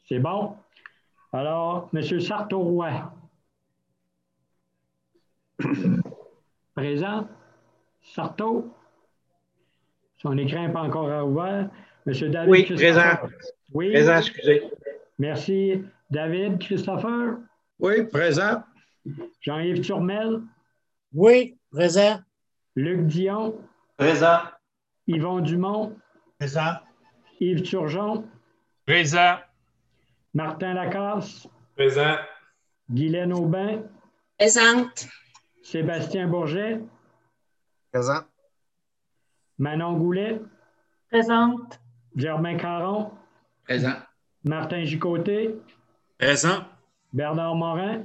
C'est bon. Alors, M. Sartauroy. Présent. Sarto. Son écran n'est pas encore ouvert. M. David Oui, Christopher. présent. Oui. Présent, excusez. Merci. David Christopher. Oui, présent. Jean-Yves Turmel. Oui, présent. Luc Dion. Présent. Yvon Dumont. Présent. Yves Turgeon. Présent. Martin Lacasse. Présent. Guylaine Aubin. Présente. Sébastien Bourget. Présent. Manon Goulet. Présente. Germain Caron. Présent. Martin Gicoté. Présent. Bernard Morin.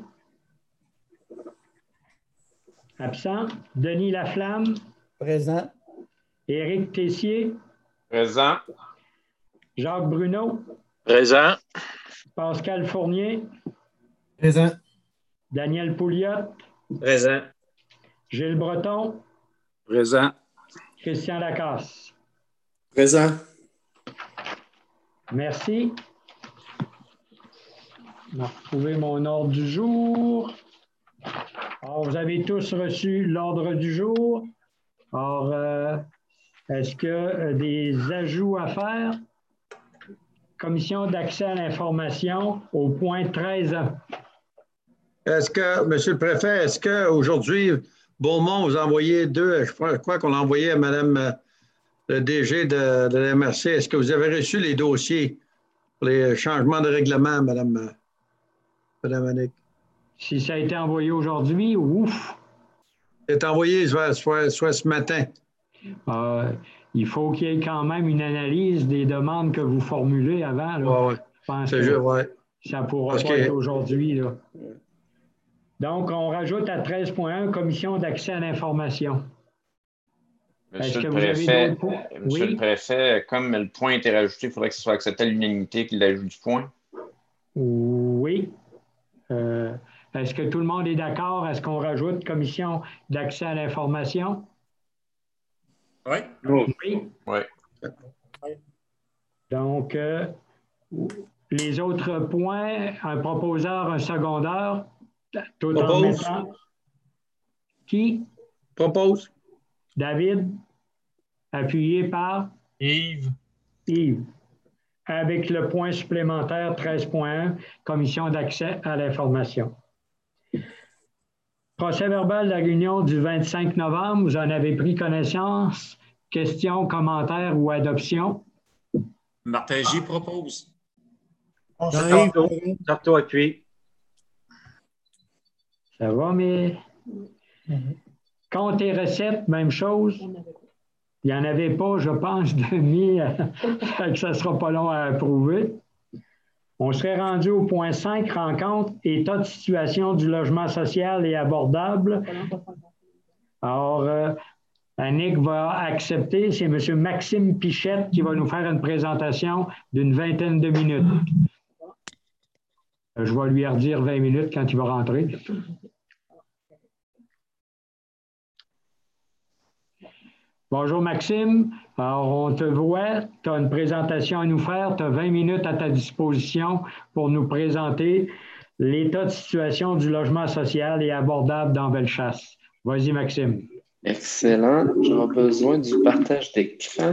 Absent. Denis Laflamme. Présent. Éric Tessier. Présent. Jacques Bruno. Présent. Pascal Fournier. Présent. Daniel Pouliot. Présent. Gilles Breton. Présent. Christian Lacasse. Présent. Merci. Je vais retrouver mon ordre du jour. Alors, vous avez tous reçu l'ordre du jour. Alors, est-ce que des ajouts à faire? Commission d'accès à l'information au point 13A. Est-ce que, Monsieur le Préfet, est-ce qu'aujourd'hui, Beaumont vous a envoyé je crois qu'on l'a envoyé à Madame le DG de la MRC. Est-ce que vous avez reçu les dossiers pour les changements de règlement, Madame Annick? Si ça a été envoyé aujourd'hui, ouf! C'est envoyé soit ce matin. Il faut qu'il y ait quand même une analyse des demandes que vous formulez avant. Là. Ouais. Je pense que ça ne pourra pas être aujourd'hui. Là. Donc, on rajoute à 13.1 Commission d'accès à l'information. Monsieur le Préfet, comme le point a été rajouté, il faudrait que ce soit accepté à l'unanimité qu'il ajoute du point. Oui. Est-ce que tout le monde est d'accord? Est-ce qu'on rajoute Commission d'accès à l'information? Oui. Oui. Donc, les autres points, un proposeur, un secondaire, tout en mettant. Qui? Propose. David, appuyé par? Yves. Yves. Avec le point supplémentaire 13.1, Commission d'accès à l'information. Procès verbal de la réunion du 25 novembre, vous en avez pris connaissance? Questions, commentaires ou adoption? Martin J. propose. Sarto appuie. Ça va, mais... Compte et recettes, même chose. Il n'y en avait pas, je pense, Denis, que ça ne sera pas long à approuver. On serait rendu au point 5, rencontre, état de situation du logement social et abordable. Alors, Annick va accepter, c'est M. Maxime Pichette qui va nous faire une présentation d'une vingtaine de minutes. Je vais lui redire 20 minutes quand il va rentrer. Bonjour Maxime, alors on te voit, tu as une présentation à nous faire, tu as 20 minutes à ta disposition pour nous présenter l'état de situation du logement social et abordable dans Bellechasse. Vas-y Maxime. Excellent, j'aurai besoin du partage d'écran.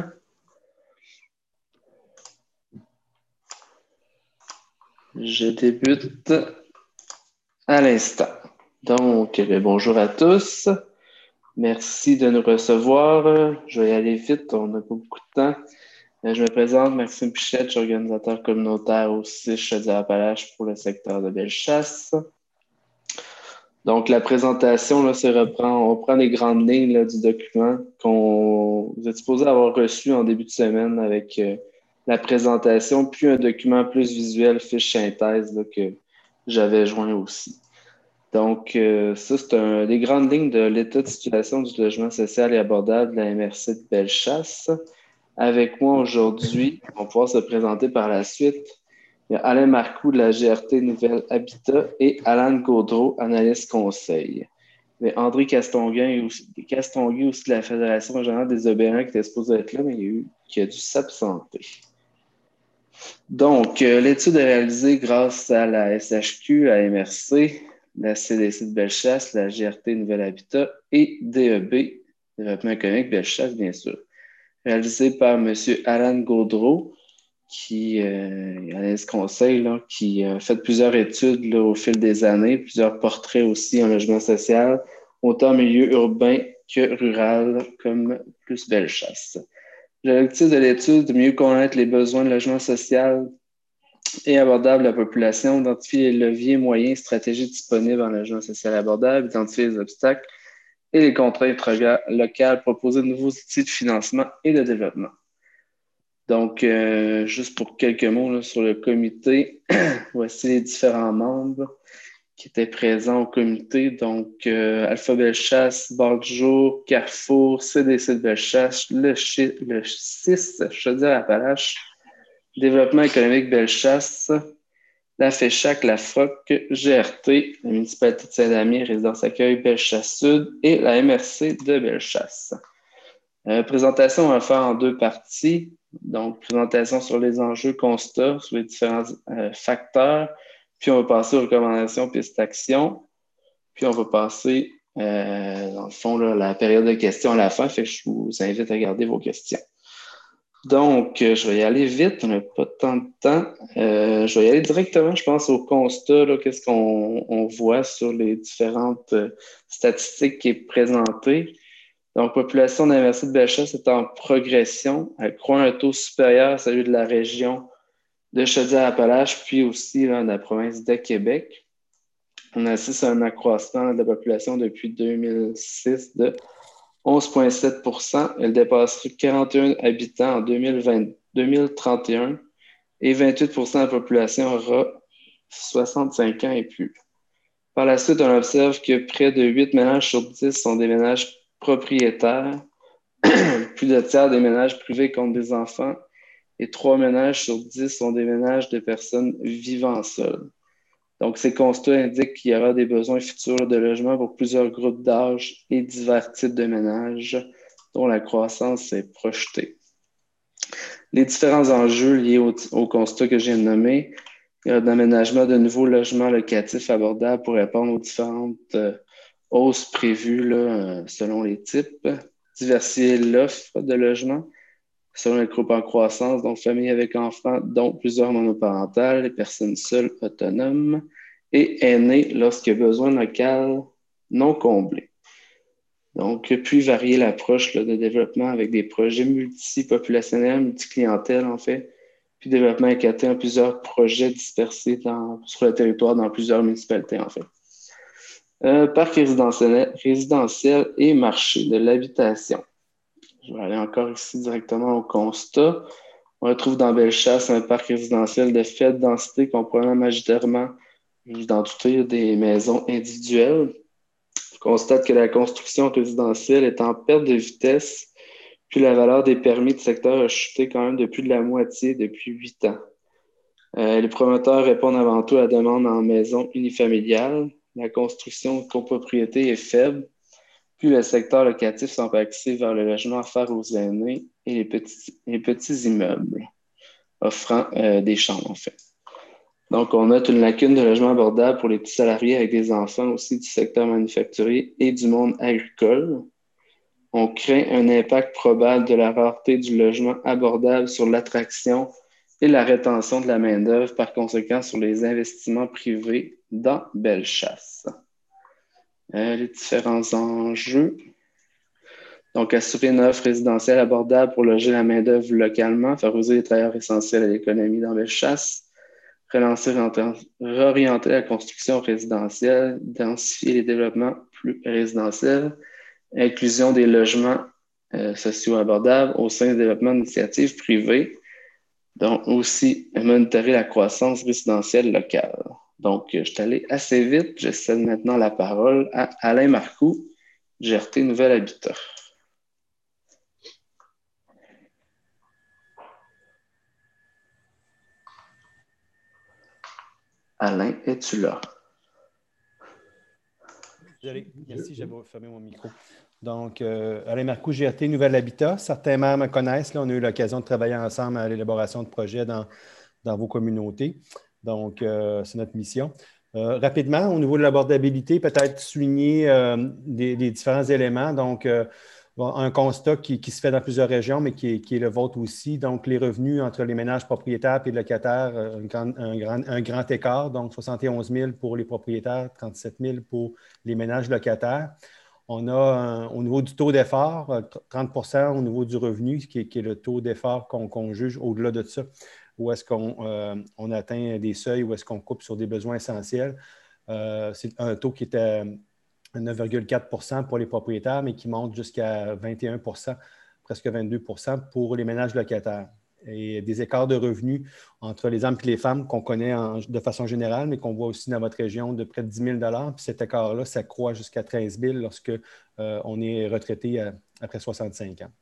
Je débute à l'instant. Donc, bonjour à tous. Merci de nous recevoir. Je vais y aller vite, on n'a pas beaucoup de temps. Je me présente, Maxime Pichette, je suis organisateur communautaire au CIS Chaudière-Appalaches pour le secteur de Bellechasse. Donc, la présentation, là, on prend les grandes lignes là, du document qu'on vous êtes supposé avoir reçu en début de semaine avec la présentation, puis un document plus visuel, fiche synthèse là, que j'avais joint aussi. Donc, ça, c'est les grandes lignes de l'état de situation du logement social et abordable de la MRC de Bellechasse. Avec moi aujourd'hui, on va pouvoir se présenter par la suite. Il y a Alain Marcoux de la GRT Nouvelle Habitat et Alan Gaudreau, analyste conseil. Mais André Castonguay aussi de la Fédération régionale des OBR qui était supposé être là, mais qui a dû s'absenter. Donc, l'étude est réalisée grâce à la SHQ, la MRC, la CDC de Bellechasse, la GRT Nouvel-Habitat et DEB, Développement économique Bellechasse, bien sûr. Réalisée par M. Alan Gaudreau, qui a ce conseil, là, qui a fait plusieurs études là, au fil des années, plusieurs portraits aussi en logement social, autant en milieu urbain que rural, comme plus Bellechasse. L'objectif de l'étude, de mieux connaître les besoins de logement social et abordable de la population, identifier les leviers, moyens et stratégies disponibles en logement social abordable, identifier les obstacles et les contraintes locales, proposer de nouveaux outils de financement et de développement. Donc, juste pour quelques mots là, sur le comité, voici les différents membres qui étaient présents au comité. Donc, Alpha Bellechasse, Bar du Jour, Carrefour, CDC de Bellechasse, le 6 Chaudière-Appalaches, Développement économique Bellechasse, la FECHAC, la FROC, GRT, la municipalité de Saint-Damien, résidence accueil Bellechasse-Sud et la MRC de Bellechasse. Présentation, on va faire en deux parties. Donc, présentation sur les enjeux, constats, sur les différents facteurs. Puis, on va passer aux recommandations, pistes d'action. Puis, on va passer, dans le fond, là, la période de questions à la fin. Fait que je vous invite à garder vos questions. Donc, je vais y aller vite. On n'a pas tant de temps. Je vais y aller directement, je pense, au constat. Qu'est-ce qu'on voit sur les différentes statistiques qui est présentées. Donc, population de la MRC de Bellechasse est en progression. Elle croît à un taux supérieur à celui de la région de Chaudière-Appalaches, puis aussi là, de la province de Québec. On assiste à un accroissement de la population depuis 2006 de 11,7 %. Elle dépassera 41 habitants en 2031 et 28 % de la population aura 65 ans et plus. Par la suite, on observe que près de 8 ménages sur 10 sont des ménages propriétaires, plus de tiers des ménages privés comptent des enfants et 3 ménages sur 10 sont des ménages de personnes vivant seules. Donc, ces constats indiquent qu'il y aura des besoins futurs de logement pour plusieurs groupes d'âge et divers types de ménages dont la croissance est projetée. Les différents enjeux liés au constat que j'ai nommé, il y a l'aménagement de nouveaux logements locatifs abordables pour répondre aux différentes hausses prévues là, selon les types, diversifier l'offre de logements selon les groupes en croissance, donc familles avec enfants, dont plusieurs monoparentales, les personnes seules autonomes et aînés lorsqu'il y a besoin local non comblé. Donc, puis varier l'approche de développement avec des projets multipopulationnels, multiclientèles en fait, puis développement éclaté en plusieurs projets dispersés sur le territoire dans plusieurs municipalités en fait. Parc résidentiel et marché de l'habitation. Je vais aller encore ici directement au constat. On retrouve dans Bellechasse un parc résidentiel de faible densité comprenant majoritairement, dans tout des maisons individuelles. On constate que la construction résidentielle est en perte de vitesse, puis la valeur des permis de secteur a chuté quand même de plus de la moitié depuis 8 ans. Les promoteurs répondent avant tout à la demande en maison unifamiliale. La construction de copropriété est faible. Puis le secteur locatif semble axé vers le logement offert aux aînés et les petits immeubles offrant des chambres, en fait. Donc, on note une lacune de logement abordable pour les petits salariés avec des enfants aussi du secteur manufacturier et du monde agricole. On craint un impact probable de la rareté du logement abordable sur l'attraction et la rétention de la main-d'œuvre, par conséquent, sur les investissements privés dans Bellechasse. Les différents enjeux. Donc, assurer une offre résidentielle abordable pour loger la main-d'œuvre localement, favoriser les travailleurs essentiels à l'économie dans Bellechasse, réorienter la construction résidentielle, densifier les développements plus résidentiels, inclusion des logements sociaux abordables au sein des développements d'initiatives privées, donc aussi monitorer la croissance résidentielle locale. Donc, je suis allé assez vite. Je cède maintenant la parole à Alain Marcoux, GRT Nouvel-Habitat. Alain, es-tu là? Désolé, merci, j'avais fermé mon micro. Donc, Alain Marcoux, GRT Nouvel-Habitat. Certains membres me connaissent. Là, on a eu l'occasion de travailler ensemble à l'élaboration de projets dans dans vos communautés. Donc, c'est notre mission. Rapidement, au niveau de l'abordabilité, peut-être souligner des différents éléments. Donc, un constat qui se fait dans plusieurs régions, mais qui est le vôtre aussi. Donc, les revenus entre les ménages propriétaires et locataires, un grand écart. Donc, 71 000 pour les propriétaires, 37 000 pour les ménages locataires. On a, au niveau du taux d'effort, 30 au niveau du revenu, qui est le taux d'effort qu'on juge au-delà de ça, où est-ce qu'on atteint des seuils, où est-ce qu'on coupe sur des besoins essentiels. C'est un taux qui était 9,4 pour les propriétaires, mais qui monte jusqu'à 21 presque 22 pour les ménages locataires. Et des écarts de revenus entre les hommes et les femmes qu'on connaît de façon générale, mais qu'on voit aussi dans votre région de près de 10 000 $. Puis cet écart-là, ça croît jusqu'à 13 000 lorsque on est retraité après 65 ans.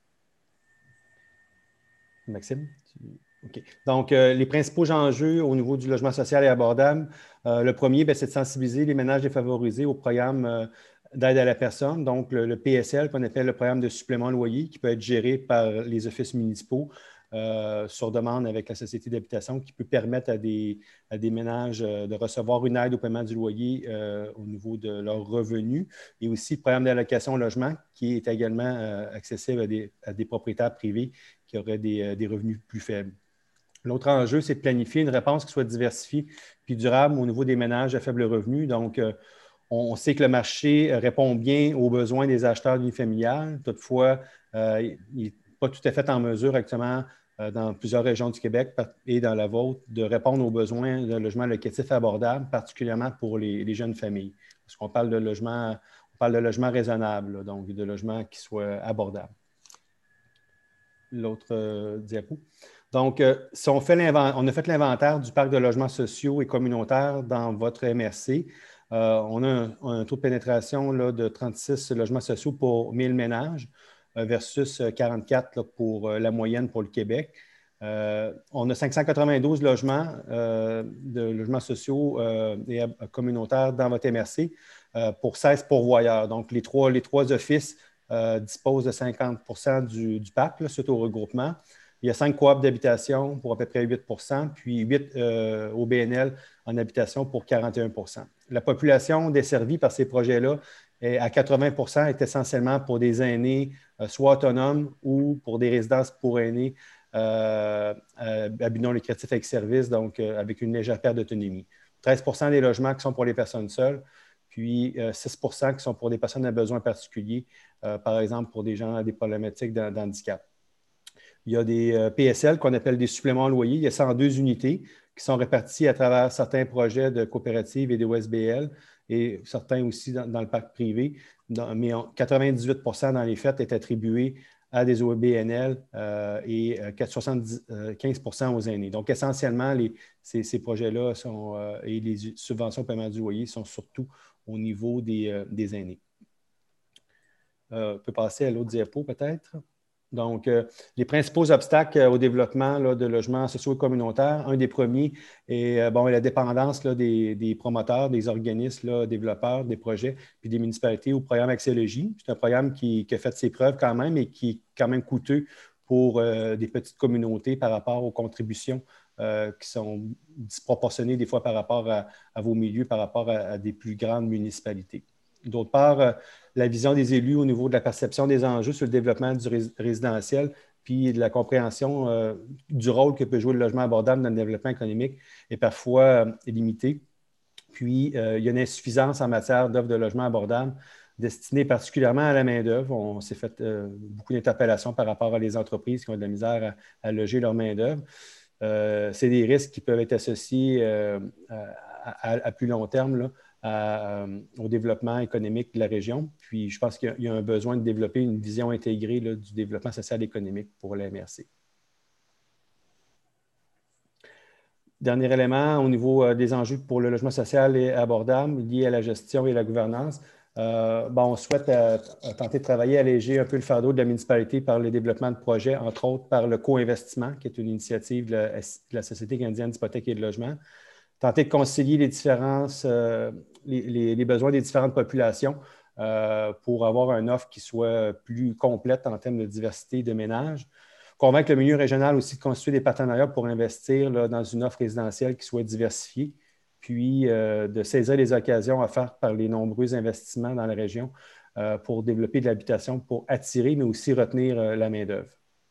Maxime? OK. Donc, les principaux enjeux au niveau du logement social et abordable, le premier, c'est de sensibiliser les ménages défavorisés au programme d'aide à la personne, donc le PSL, qu'on appelle le programme de supplément loyer, qui peut être géré par les offices municipaux sur demande avec la société d'habitation, qui peut permettre à des ménages de recevoir une aide au paiement du loyer au niveau de leurs revenus, et aussi le programme d'allocation au logement, qui est également accessible à des propriétaires privés qui auraient des revenus plus faibles. L'autre enjeu, c'est de planifier une réponse qui soit diversifiée puis durable au niveau des ménages à faible revenu. Donc, on sait que le marché répond bien aux besoins des acheteurs unifamiliales. Toutefois, il n'est pas tout à fait en mesure actuellement dans plusieurs régions du Québec et dans la vôtre de répondre aux besoins de logement locatif abordable, particulièrement pour les jeunes familles. Parce qu'on parle de logement, raisonnable, donc de logement qui soit abordable. L'autre diapo. Donc, si on a fait l'inventaire du parc de logements sociaux et communautaires dans votre MRC, on a un taux de pénétration là, de 36 logements sociaux pour 1000 ménages versus 44 là, pour la moyenne pour le Québec. On a 592 logements de logements sociaux et communautaires dans votre MRC pour 16 pourvoyeurs. Donc, les trois offices disposent de 50 du parc là, suite au regroupement. Il y a 5 coops d'habitation pour à peu près 8 puis 8 au BNL en habitation pour 41 La population desservie par ces projets-là à 80 est essentiellement pour des aînés soit autonomes ou pour des résidences pour aînés à but non lucratif avec service, donc avec une légère perte d'autonomie. 13 des logements qui sont pour les personnes seules, puis 6 qui sont pour des personnes à besoins particuliers, par exemple pour des gens à des problématiques d'handicap. Il y a des PSL qu'on appelle des suppléments loyers. Il y a 102 unités qui sont réparties à travers certains projets de coopératives et de OSBL et certains aussi dans le parc privé. Mais 98 dans les faits est attribué à des OBNL et 75 aux aînés. Donc, essentiellement, ces projets-là et les subventions au paiement du loyer sont surtout au niveau des aînés. On peut passer à l'autre diapo peut-être. Donc, les principaux obstacles au développement là, de logements sociaux et communautaires, un des premiers est la dépendance là, des promoteurs, des organismes là, développeurs des projets, puis des municipalités au programme Accès Logis. C'est un programme qui a fait ses preuves quand même et qui est quand même coûteux pour des petites communautés par rapport aux contributions qui sont disproportionnées des fois par rapport à vos milieux, par rapport à des plus grandes municipalités. D'autre part, la vision des élus au niveau de la perception des enjeux sur le développement du résidentiel, puis de la compréhension du rôle que peut jouer le logement abordable dans le développement économique est parfois limitée. Puis, il y a une insuffisance en matière d'offres de logement abordable destinées particulièrement à la main-d'œuvre. On s'est fait beaucoup d'interpellations par rapport à les entreprises qui ont de la misère à loger leur main-d'œuvre. C'est des risques qui peuvent être associés à plus long terme là, au développement économique de la région. Puis, je pense qu'il y a un besoin de développer une vision intégrée là, du développement social et économique pour la MRC. Dernier élément, au niveau des enjeux pour le logement social et abordable liés à la gestion et la gouvernance. On souhaite tenter de travailler à alléger un peu le fardeau de la municipalité par le développement de projets, entre autres par le co-investissement, qui est une initiative de la Société canadienne d'hypothèques et de logement. Tenter de concilier les différences, les besoins des différentes populations pour avoir une offre qui soit plus complète en termes de diversité de ménages. convaincre le milieu régional aussi de constituer des partenariats pour investir là, dans une offre résidentielle qui soit diversifiée, puis de saisir les occasions offertes par les nombreux investissements dans la région pour développer de l'habitation, pour attirer, mais aussi retenir la main-d'œuvre.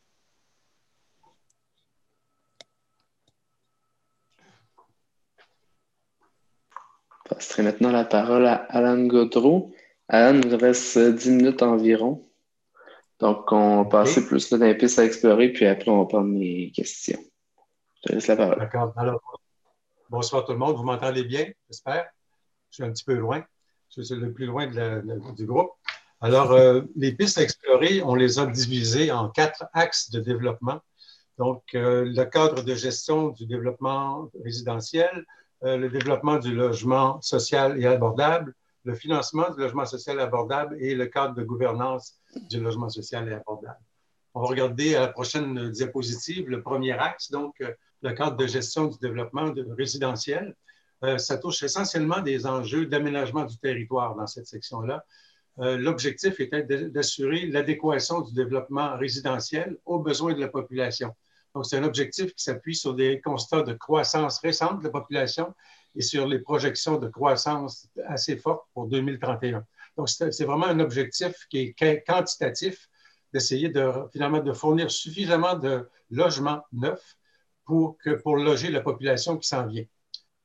Je passerai maintenant la parole à Alan Gaudreau. Alan, il nous reste 10 minutes environ. Donc, on va passer plus dans les pistes à explorer, puis après, on va prendre mes questions. Je te laisse la parole. D'accord. Alors, bonsoir tout le monde. Vous m'entendez bien, j'espère? Je suis un petit peu loin. Je suis le plus loin du groupe. Alors, les pistes à explorer, on les a divisées en 4 axes de développement. Donc, le cadre de gestion du développement résidentiel, le développement du logement social et abordable, le financement du logement social abordable et le cadre de gouvernance du logement social et abordable. On va regarder à la prochaine diapositive le premier axe, donc le cadre de gestion du développement résidentiel. Ça touche essentiellement des enjeux d'aménagement du territoire dans cette section-là. L'objectif était d'assurer l'adéquation du développement résidentiel aux besoins de la population. Donc, c'est un objectif qui s'appuie sur des constats de croissance récente de la population et sur les projections de croissance assez fortes pour 2031. Donc, c'est vraiment un objectif qui est quantitatif, d'essayer finalement de fournir suffisamment de logements neufs pour loger la population qui s'en vient.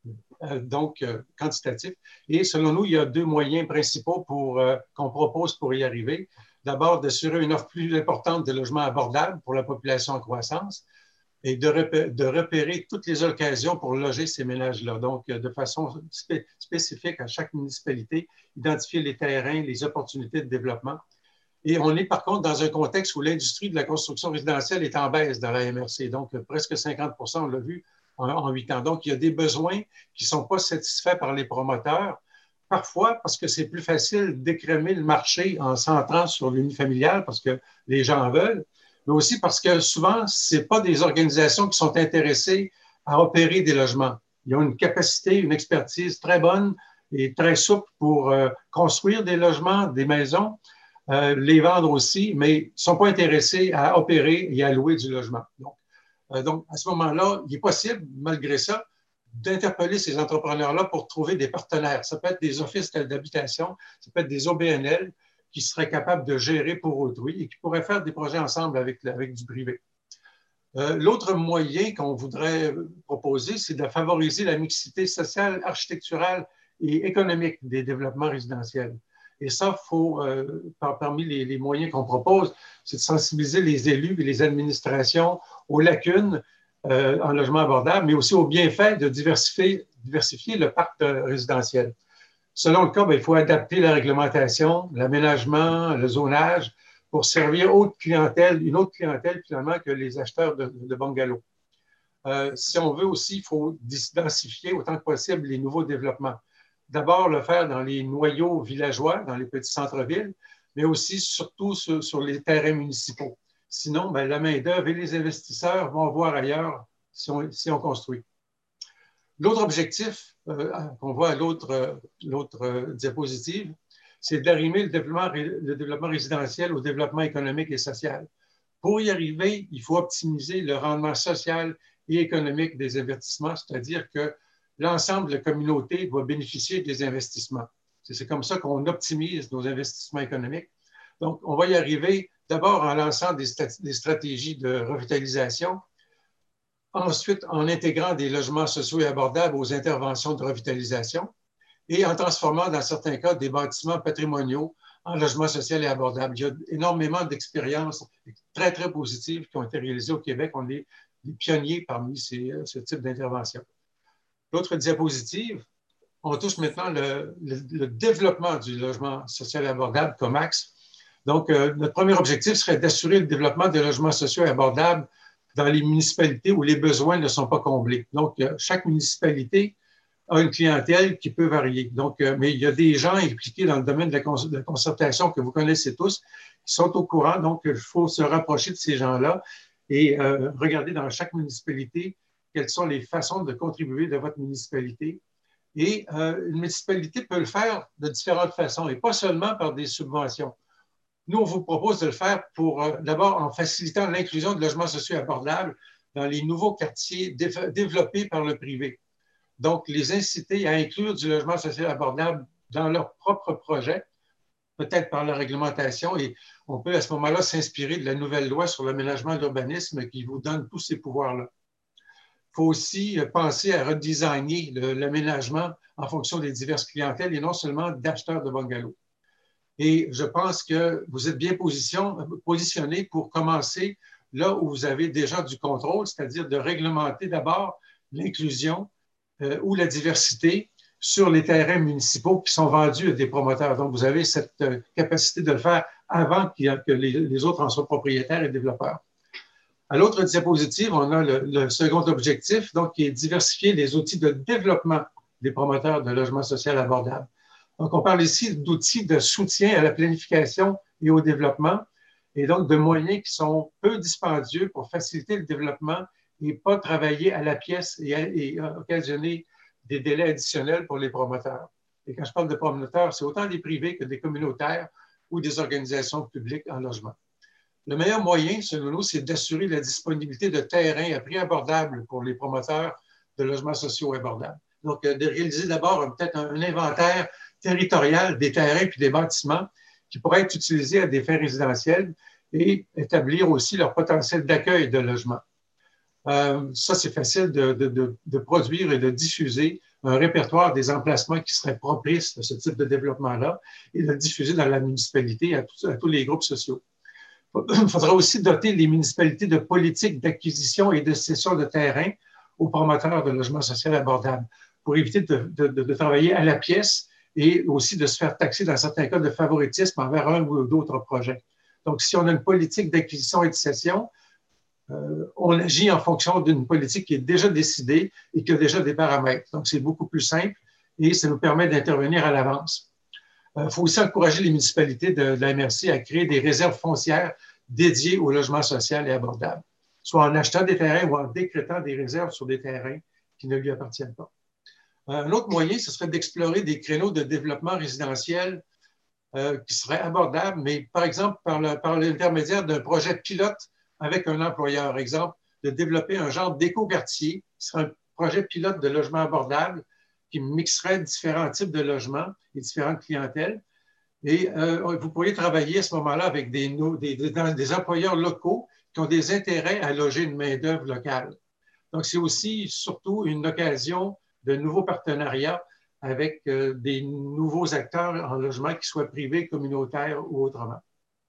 Donc, quantitatif. Et selon nous, il y a 2 moyens principaux qu'on propose pour y arriver. D'abord, d'assurer une offre plus importante de logements abordables pour la population en croissance et de repérer toutes les occasions pour loger ces ménages-là. Donc, de façon spécifique à chaque municipalité, identifier les terrains, les opportunités de développement. Et on est par contre dans un contexte où l'industrie de la construction résidentielle est en baisse dans la MRC, donc presque 50%, on l'a vu, en 8 ans. Donc, il y a des besoins qui ne sont pas satisfaits par les promoteurs, parfois parce que c'est plus facile d'écrémer le marché en centrant sur l'unifamilial parce que les gens en veulent, mais aussi parce que souvent, ce n'est pas des organisations qui sont intéressées à opérer des logements. Ils ont une capacité, une expertise très bonne et très souple pour construire des logements, des maisons, les vendre aussi, mais ils ne sont pas intéressés à opérer et à louer du logement. Donc, à ce moment-là, il est possible, malgré ça, d'interpeller ces entrepreneurs-là pour trouver des partenaires. Ça peut être des offices d'habitation, ça peut être des OBNL qui seraient capables de gérer pour autrui et qui pourraient faire des projets ensemble avec du privé. L'autre moyen qu'on voudrait proposer, c'est de favoriser la mixité sociale, architecturale et économique des développements résidentiels. Et ça, parmi les moyens qu'on propose, c'est de sensibiliser les élus et les administrations aux lacunes en logement abordable, mais aussi aux bienfaits de diversifier le parc résidentiel. Selon le cas, il faut adapter la réglementation, l'aménagement, le zonage pour servir une autre clientèle finalement que les acheteurs de bungalows. Si on veut aussi, il faut densifier autant que possible les nouveaux développements. D'abord, le faire dans les noyaux villageois, dans les petits centres-villes, mais aussi surtout sur les terrains municipaux. Sinon, la main-d'œuvre et les investisseurs vont voir ailleurs si on construit. L'autre objectif qu'on voit à l'autre diapositive, c'est d'arrimer le développement résidentiel au développement économique et social. Pour y arriver, il faut optimiser le rendement social et économique des investissements, c'est-à-dire que l'ensemble de la communauté doit bénéficier des investissements. C'est comme ça qu'on optimise nos investissements économiques. Donc, on va y arriver d'abord en lançant des stratégies de revitalisation, ensuite en intégrant des logements sociaux et abordables aux interventions de revitalisation et en transformant dans certains cas des bâtiments patrimoniaux en logements sociaux et abordables. Il y a énormément d'expériences très, très positives qui ont été réalisées au Québec. On est les pionniers parmi ce type d'intervention. L'autre diapositive, on touche maintenant le développement du logement social et abordable comme axe. Donc, notre premier objectif serait d'assurer le développement des logements sociaux et abordables dans les municipalités où les besoins ne sont pas comblés. Donc, chaque municipalité a une clientèle qui peut varier. Donc, mais il y a des gens impliqués dans le domaine de la concertation que vous connaissez tous, qui sont au courant. Donc, il faut se rapprocher de ces gens-là et regarder dans chaque municipalité quelles sont les façons de contribuer de votre municipalité. Et une municipalité peut le faire de différentes façons et pas seulement par des subventions. Nous, on vous propose de le faire pour, d'abord, en facilitant l'inclusion de logements sociaux abordables dans les nouveaux quartiers développés par le privé. Donc, les inciter à inclure du logement social abordable dans leur propre projet, peut-être par la réglementation, et on peut à ce moment-là s'inspirer de la nouvelle loi sur l'aménagement et l'urbanisme qui vous donne tous ces pouvoirs-là. Il faut aussi penser à redesigner l'aménagement en fonction des diverses clientèles et non seulement d'acheteurs de bungalows. Et je pense que vous êtes bien positionné pour commencer là où vous avez déjà du contrôle, c'est-à-dire de réglementer d'abord l'inclusion ou la diversité sur les terrains municipaux qui sont vendus à des promoteurs. Donc, vous avez cette capacité de le faire avant que les autres en soient propriétaires et développeurs. À l'autre diapositive, on a le second objectif, donc, qui est diversifier les outils de développement des promoteurs de logements sociaux abordables. Donc, on parle ici d'outils de soutien à la planification et au développement, et donc de moyens qui sont peu dispendieux pour faciliter le développement et pas travailler à la pièce et occasionner des délais additionnels pour les promoteurs. Et quand je parle de promoteurs, c'est autant des privés que des communautaires ou des organisations publiques en logement. Le meilleur moyen, selon nous, c'est d'assurer la disponibilité de terrains à prix abordable pour les promoteurs de logements sociaux abordables. Donc, de réaliser d'abord peut-être un inventaire territorial des terrains puis des bâtiments qui pourraient être utilisés à des fins résidentielles et établir aussi leur potentiel d'accueil de logements. Ça, c'est facile de produire et de diffuser un répertoire des emplacements qui seraient propices à ce type de développement-là et de le diffuser dans la municipalité à tous les groupes sociaux. Il faudra aussi doter les municipalités de politiques d'acquisition et de cession de terrain aux promoteurs de logements sociaux abordables pour éviter de travailler à la pièce et aussi de se faire taxer dans certains cas de favoritisme envers un ou d'autres projets. Donc, si on a une politique d'acquisition et de cession, on agit en fonction d'une politique qui est déjà décidée et qui a déjà des paramètres. Donc, c'est beaucoup plus simple et ça nous permet d'intervenir à l'avance. Il faut aussi encourager les municipalités de la MRC à créer des réserves foncières dédiées au logement social et abordable, soit en achetant des terrains ou en décrétant des réserves sur des terrains qui ne lui appartiennent pas. Un autre moyen, ce serait d'explorer des créneaux de développement résidentiel qui seraient abordables, mais par exemple par l'intermédiaire d'un projet pilote avec un employeur. Exemple, de développer un genre d'éco-quartier qui serait un projet pilote de logement abordable qui mixerait différents types de logements et différentes clientèles. Et vous pourriez travailler à ce moment-là avec des employeurs locaux qui ont des intérêts à loger une main-d'œuvre locale. Donc, c'est aussi surtout une occasion de nouveaux partenariats avec des nouveaux acteurs en logement, qui soient privés, communautaires ou autrement.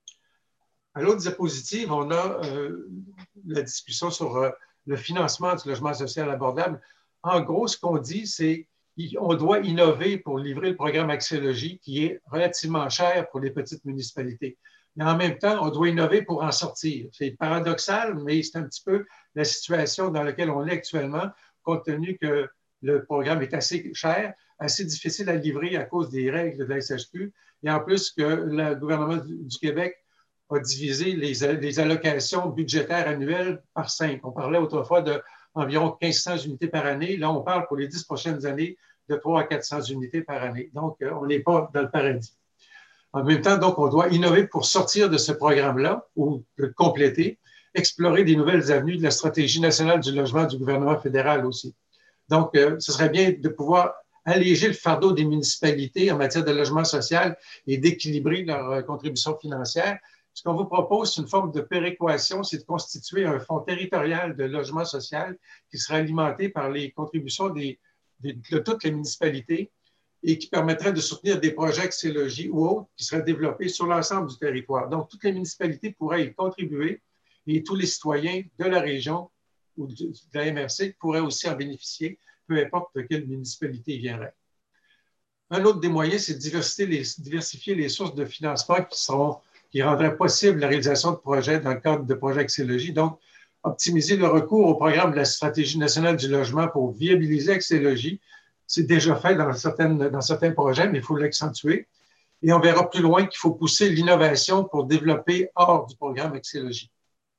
À l'autre diapositive, on a la discussion sur le financement du logement social abordable. En gros, ce qu'on dit, c'est qu'on doit innover pour livrer le programme Axélogie, qui est relativement cher pour les petites municipalités. Mais en même temps, on doit innover pour en sortir. C'est paradoxal, mais c'est un petit peu la situation dans laquelle on est actuellement, compte tenu que le programme est assez cher, assez difficile à livrer à cause des règles de la SHQ, et en plus que le gouvernement du Québec a divisé les allocations budgétaires annuelles par 5. On parlait autrefois d'environ 1500 unités par année. Là, on parle pour les 10 prochaines années de 300 à 400 unités par année. Donc, on n'est pas dans le paradis. En même temps, donc, on doit innover pour sortir de ce programme-là ou le compléter, explorer des nouvelles avenues de la stratégie nationale du logement du gouvernement fédéral aussi. Donc, ce serait bien de pouvoir alléger le fardeau des municipalités en matière de logement social et d'équilibrer leur contribution financière. Ce qu'on vous propose, c'est une forme de péréquation, c'est de constituer un fonds territorial de logement social qui sera alimenté par les contributions de toutes les municipalités et qui permettrait de soutenir des projets Axélogie ou autres qui seraient développés sur l'ensemble du territoire. Donc, toutes les municipalités pourraient y contribuer et tous les citoyens de la région ou de la MRC pourraient aussi en bénéficier, peu importe de quelle municipalité ils viendraient. Un autre des moyens, c'est de diversifier les sources de financement qui rendraient possible la réalisation de projets dans le cadre de projets Axélogie. Donc, optimiser le recours au programme de la Stratégie nationale du logement pour viabiliser Axélogie. C'est déjà fait dans certains projets, mais il faut l'accentuer. Et on verra plus loin qu'il faut pousser l'innovation pour développer hors du programme Axélogie.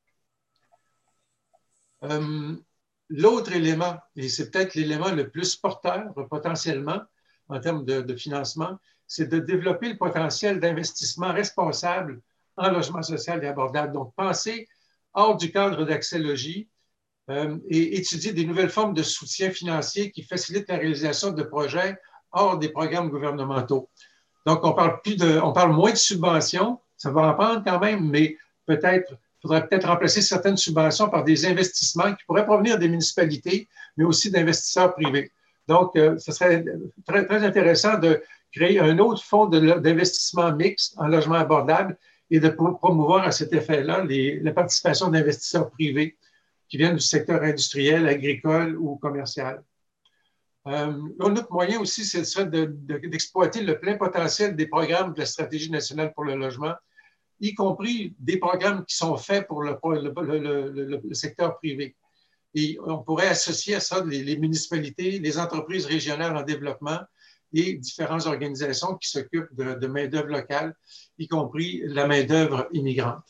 L'autre élément, et c'est peut-être l'élément le plus porteur potentiellement en termes de financement, c'est de développer le potentiel d'investissement responsable en logement social et abordable. Donc, penser hors du cadre d'Accès Logis et étudier des nouvelles formes de soutien financier qui facilitent la réalisation de projets hors des programmes gouvernementaux. Donc, on parle moins de subventions, ça va en prendre quand même, mais il faudrait peut-être remplacer certaines subventions par des investissements qui pourraient provenir des municipalités, mais aussi d'investisseurs privés. Donc, ce serait très, très intéressant de créer un autre fonds d'investissement mixte en logement abordable et de promouvoir à cet effet-là la participation d'investisseurs privés qui viennent du secteur industriel, agricole ou commercial. Un autre moyen aussi, ce serait d'exploiter le plein potentiel des programmes de la Stratégie nationale pour le logement, y compris des programmes qui sont faits pour le secteur privé. Et on pourrait associer à ça les municipalités, les entreprises régionales en développement et différentes organisations qui s'occupent de main-d'œuvre locale, y compris la main-d'œuvre immigrante.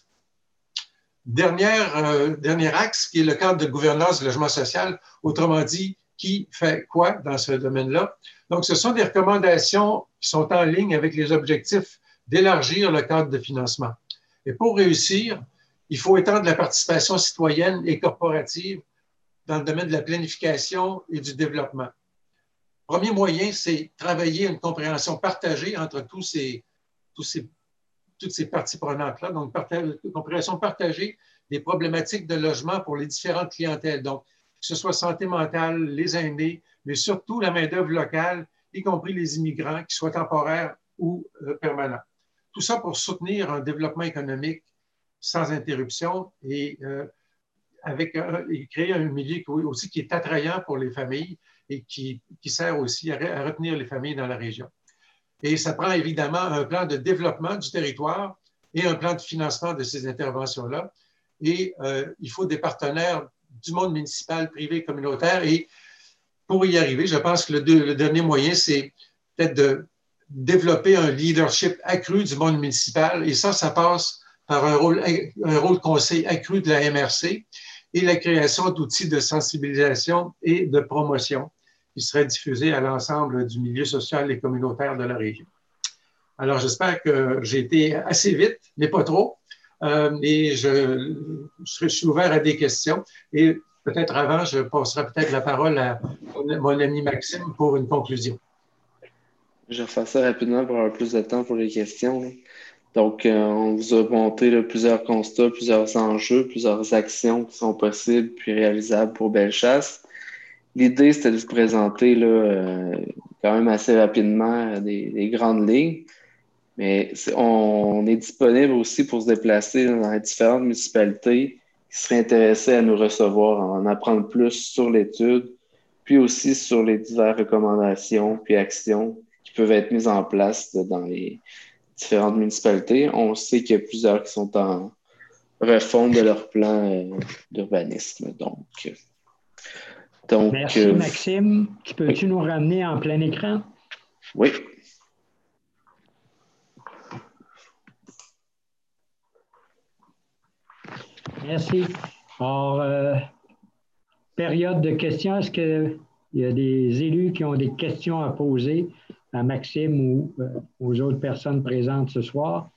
Dernier axe, qui est le cadre de gouvernance du logement social, autrement dit, qui fait quoi dans ce domaine-là. Donc, ce sont des recommandations qui sont en ligne avec les objectifs d'élargir le cadre de financement. Et pour réussir, il faut étendre la participation citoyenne et corporative dans le domaine de la planification et du développement. Premier moyen, c'est travailler une compréhension partagée entre toutes ces parties prenantes-là. Donc, une compréhension partagée des problématiques de logement pour les différentes clientèles. Donc, que ce soit santé mentale, les aînés, mais surtout la main-d'œuvre locale, y compris les immigrants, qu'ils soient temporaires ou permanents. Tout ça pour soutenir un développement économique sans interruption et créer un milieu aussi qui est attrayant pour les familles et qui sert aussi à retenir les familles dans la région. Et ça prend évidemment un plan de développement du territoire et un plan de financement de ces interventions-là. Et il faut des partenaires du monde municipal, privé, communautaire. Et pour y arriver, je pense que le dernier moyen, c'est peut-être de développer un leadership accru du monde municipal. Et ça passe par un rôle conseil accru de la MRC et la création d'outils de sensibilisation et de promotion qui seraient diffusés à l'ensemble du milieu social et communautaire de la région. Alors, j'espère que j'ai été assez vite, mais pas trop. Et je suis ouvert à des questions. Et peut-être avant, je passerai peut-être la parole à mon ami Maxime pour une conclusion. Je vais refaire ça rapidement pour avoir plus de temps pour les questions. Donc, on vous a montré plusieurs constats, plusieurs enjeux, plusieurs actions qui sont possibles puis réalisables pour Bellechasse. L'idée, c'était de vous présenter quand même assez rapidement des grandes lignes. Mais on est disponible aussi pour se déplacer dans les différentes municipalités qui seraient intéressées à nous recevoir, en apprendre plus sur l'étude, puis aussi sur les diverses recommandations puis actions qui peuvent être mises en place dans les différentes municipalités. On sait qu'il y a plusieurs qui sont en refonte de leur plan d'urbanisme. Donc, merci Maxime. Peux-tu nous ramener en plein écran? Oui. Merci. Alors, période de questions. Est-ce qu'il y a des élus qui ont des questions à poser à Maxime ou aux autres personnes présentes ce soir?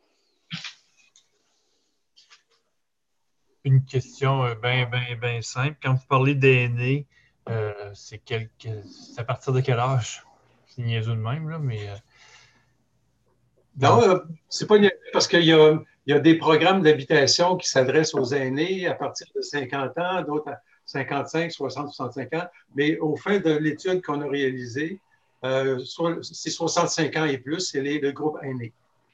Une question bien simple. Quand vous parlez d'aînés, c'est à partir de quel âge? C'est niaiseux de même, là, mais... Non, c'est pas niaiseux parce qu'il y a des programmes d'habitation qui s'adressent aux aînés à partir de 50 ans, d'autres à 55, 60, 65 ans. Mais au fin de l'étude qu'on a réalisée, c'est 65 ans et plus, c'est le groupe aîné.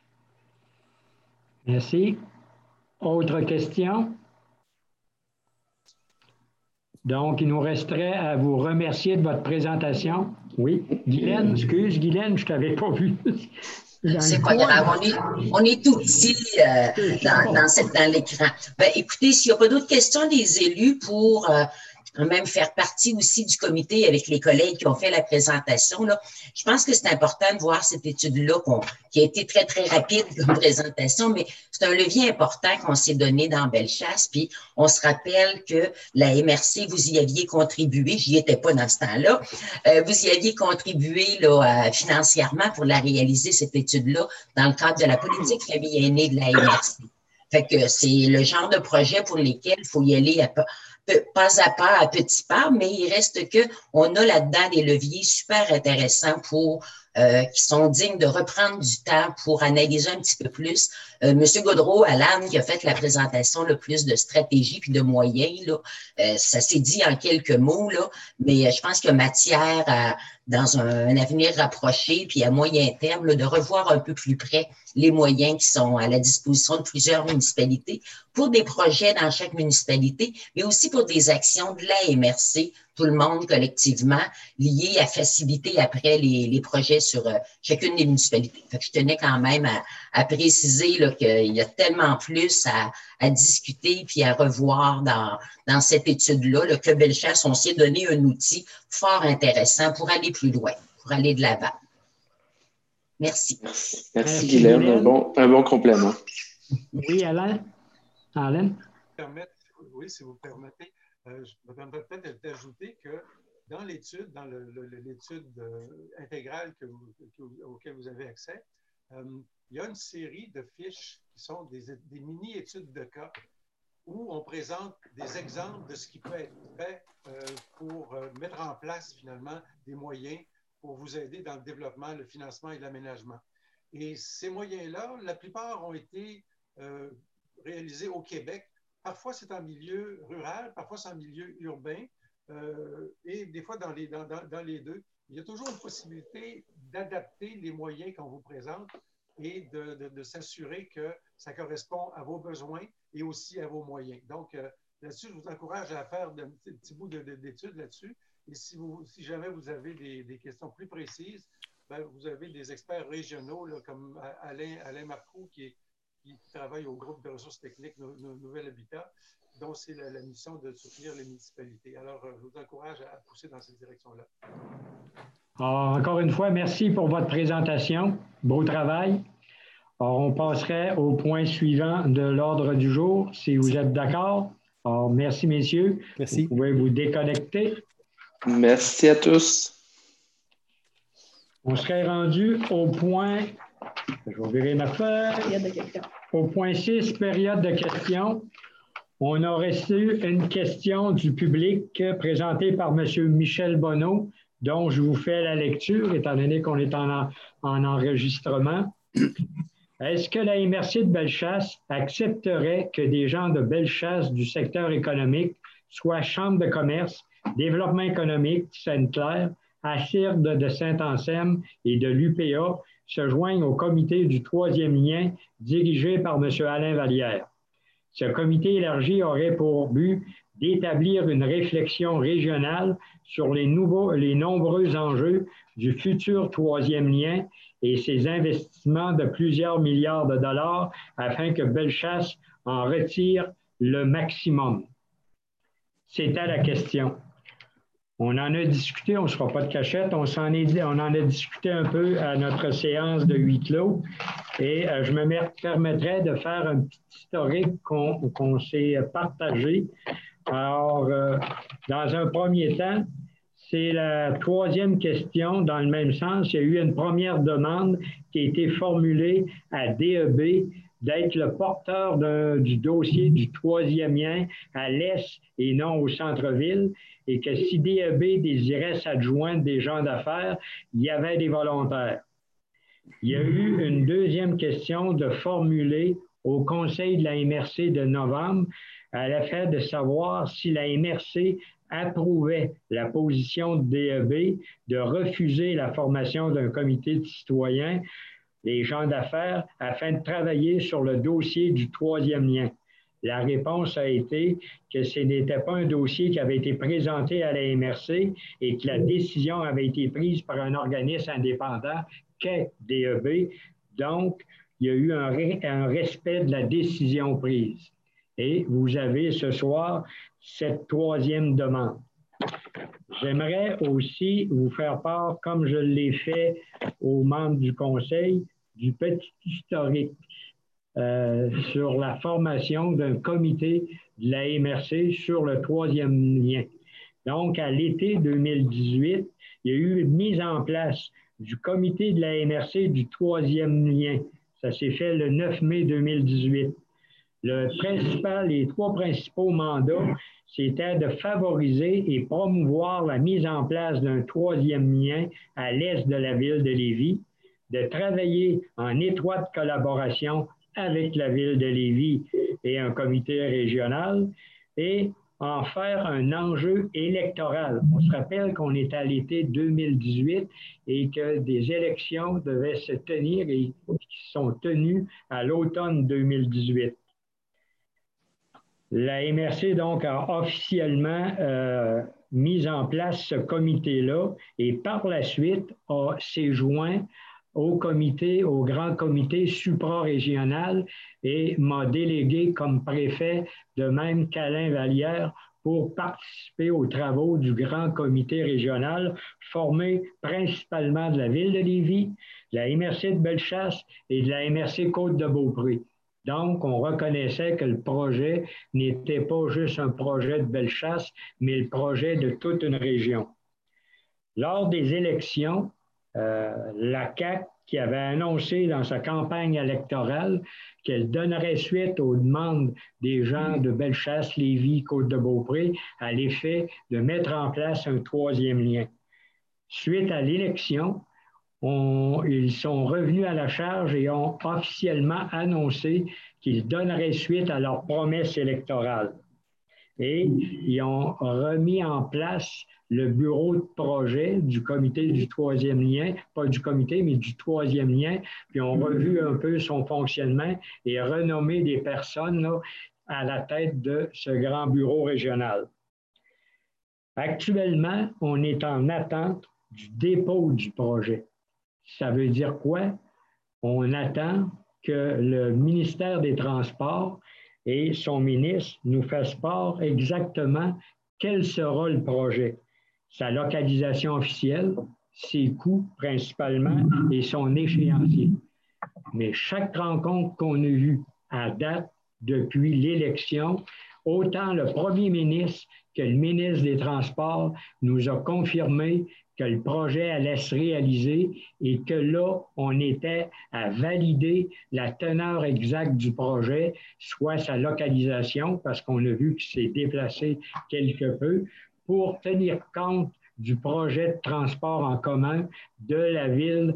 Merci. Autre question? Donc, il nous resterait à vous remercier de votre présentation. Oui, Guylaine, excuse, Guylaine, je ne t'avais pas vu. C'est pas grave, on est tout petits dans l'écran. Ben, écoutez, s'il n'y a pas d'autres questions des élus pour même faire partie aussi du comité avec les collègues qui ont fait la présentation. Là. Je pense que c'est important de voir cette étude-là qui a été très, très rapide comme présentation, mais c'est un levier important qu'on s'est donné dans Bellechasse. Puis on se rappelle que la MRC, vous y aviez contribué, j'y étais pas dans ce temps-là, vous y aviez contribué là, financièrement pour la réaliser, cette étude-là, dans le cadre de la politique famille aînée de la MRC. Fait que c'est le genre de projet pour lesquels il faut y aller pas à pas, à petits pas, mais il reste que on a là-dedans des leviers super intéressants qui sont dignes de reprendre du temps pour analyser un petit peu plus. Monsieur Gaudreau, Alan, qui a fait la présentation le plus de stratégie puis de moyens, là, ça s'est dit en quelques mots, là, mais je pense qu'il y a matière dans un avenir rapproché puis à moyen terme, là, de revoir un peu plus près les moyens qui sont à la disposition de plusieurs municipalités pour des projets dans chaque municipalité, mais aussi pour des actions de la MRC, tout le monde collectivement, liées à faciliter après les projets sur chacune des municipalités. Fait que je tenais quand même à préciser qu'il y a tellement plus à discuter puis à revoir dans cette étude-là, là, que Bellechasse, on s'est donné un outil fort intéressant pour aller plus loin, pour aller de l'avant. Merci. Merci Guylaine, un bon complément. Oui, Alain? Oui, si vous permettez, je me permets peut-être d'ajouter que dans l'étude, dans l'étude intégrale auquel vous avez accès, il y a une série de fiches qui sont des mini-études de cas où on présente des exemples de ce qui peut être fait pour mettre en place finalement des moyens pour vous aider dans le développement, le financement et l'aménagement. Et ces moyens-là, la plupart ont été réalisés au Québec. Parfois, c'est en milieu rural, parfois, c'est en milieu urbain, et des fois, dans les deux. Il y a toujours une possibilité d'adapter les moyens qu'on vous présente et de s'assurer que ça correspond à vos besoins et aussi à vos moyens. Donc, là-dessus, je vous encourage à faire un petit bout d'études là-dessus. Et si jamais vous avez des questions plus précises, ben, vous avez des experts régionaux là, comme Alain Marcoux qui travaille au groupe de ressources techniques Nouvel Habitat, dont c'est la mission de soutenir les municipalités. Alors, je vous encourage à pousser dans cette direction-là. Encore une fois, merci pour votre présentation. Beau travail. Alors, on passerait au point suivant de l'ordre du jour, si vous êtes d'accord. Alors, merci, messieurs. Merci. Vous pouvez vous déconnecter. Merci à tous. On serait rendu au point, je vais virer ma feuille, au point 6, période de questions. On a reçu une question du public présentée par M. Michel Bonneau, dont je vous fais la lecture, étant donné qu'on est en enregistrement. Est-ce que la MRC de Bellechasse accepterait que des gens de Bellechasse du secteur économique, soit Chambre de commerce, Développement économique, Sainte-Claire, ACIRD de Saint-Anselme et de l'UPA se joignent au comité du troisième lien dirigé par M. Alain Vallière? Ce comité élargi aurait pour but d'établir une réflexion régionale sur les nombreux enjeux du futur troisième lien et ses investissements de plusieurs milliards de dollars afin que Bellechasse en retire le maximum. C'était la question. On en a discuté, on ne se fera pas de cachette, on en a discuté un peu à notre séance de huis clos et je me permettrais de faire un petit historique qu'on s'est partagé. Alors, dans un premier temps, c'est la troisième question dans le même sens. Il y a eu une première demande qui a été formulée à DEB d'être le porteur du dossier du troisième lien à l'est et non au centre-ville, et que si DEB désirait s'adjoindre des gens d'affaires, il y avait des volontaires. Il y a eu une deuxième question de formuler au Conseil de la MRC de novembre à l'effet de savoir si la MRC approuvait la position de DEB de refuser la formation d'un comité de citoyens, les gens d'affaires, afin de travailler sur le dossier du troisième lien. La réponse a été que ce n'était pas un dossier qui avait été présenté à la MRC et que la décision avait été prise par un organisme indépendant qu'est DEB. Donc, il y a eu un respect de la décision prise. Et vous avez ce soir cette troisième demande. J'aimerais aussi vous faire part, comme je l'ai fait aux membres du Conseil, du petit historique sur la formation d'un comité de la MRC sur le troisième lien. Donc, à l'été 2018, il y a eu une mise en place du comité de la MRC du troisième lien. Ça s'est fait le 9 mai 2018. Les trois principaux mandats, c'était de favoriser et promouvoir la mise en place d'un troisième lien à l'est de la ville de Lévis, de travailler en étroite collaboration avec la ville de Lévis et un comité régional et en faire un enjeu électoral. On se rappelle qu'on est à l'été 2018 et que des élections devaient se tenir et qui sont tenues à l'automne 2018. La MRC, donc, a officiellement mis en place ce comité-là et par la suite s'est joint au grand comité suprarégional et m'a délégué comme préfet, de même qu'Alain Vallière, pour participer aux travaux du grand comité régional formé principalement de la ville de Lévis, de la MRC de Bellechasse et de la MRC Côte-de-Beaupré. Donc, on reconnaissait que le projet n'était pas juste un projet de Bellechasse, mais le projet de toute une région. Lors des élections, la CAQ, qui avait annoncé dans sa campagne électorale qu'elle donnerait suite aux demandes des gens de Bellechasse, Lévis, Côte-de-Beaupré à l'effet de mettre en place un troisième lien. Suite à l'élection, ils sont revenus à la charge et ont officiellement annoncé qu'ils donneraient suite à leur promesse électorale. Et ils ont remis en place le bureau de projet du comité du troisième lien, pas du comité, mais du troisième lien, puis ont revu un peu son fonctionnement et renommé des personnes là, à la tête de ce grand bureau régional. Actuellement, on est en attente du dépôt du projet. Ça veut dire quoi? On attend que le ministère des Transports et son ministre nous fassent part exactement quel sera le projet, sa localisation officielle, ses coûts principalement et son échéancier. Mais chaque rencontre qu'on a eue à date depuis l'élection, autant le premier ministre que le ministre des Transports nous a confirmé que le projet allait se réaliser et que là, on était à valider la teneur exacte du projet, soit sa localisation, parce qu'on a vu qu'il s'est déplacé quelque peu, pour tenir compte du projet de transport en commun de la ville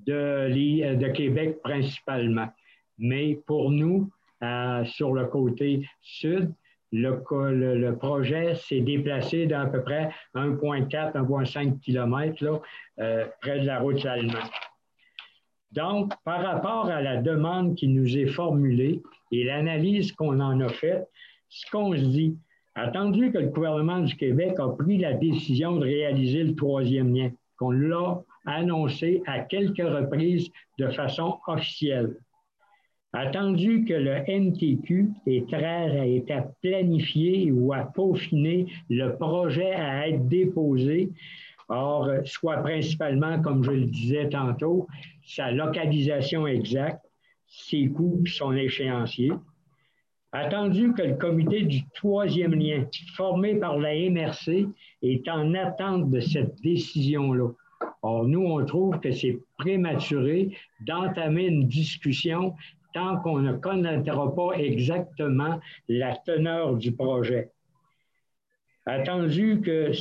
de Québec principalement. Mais pour nous, sur le côté sud, le projet s'est déplacé d'à peu près 1,4, 1,5 km là, près de la route allemande. Donc, par rapport à la demande qui nous est formulée et l'analyse qu'on en a faite, ce qu'on se dit, attendu que le gouvernement du Québec a pris la décision de réaliser le troisième lien, qu'on l'a annoncé à quelques reprises de façon officielle, attendu que le NTQ est à planifier ou à peaufiner le projet à être déposé, or, soit principalement, comme je le disais tantôt, sa localisation exacte, ses coûts et son échéancier, attendu que le comité du troisième lien, formé par la MRC, est en attente de cette décision-là. Or, nous, on trouve que c'est prématuré d'entamer une discussion tant qu'on ne connaîtra pas exactement la teneur du projet. Attendu que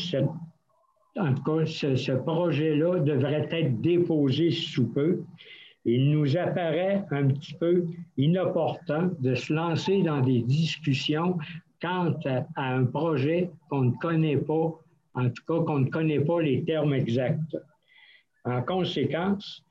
ce projet-là devrait être déposé sous peu, il nous apparaît un petit peu inopportun de se lancer dans des discussions quant à un projet qu'on ne connaît pas, en tout cas qu'on ne connaît pas les termes exacts. En conséquence,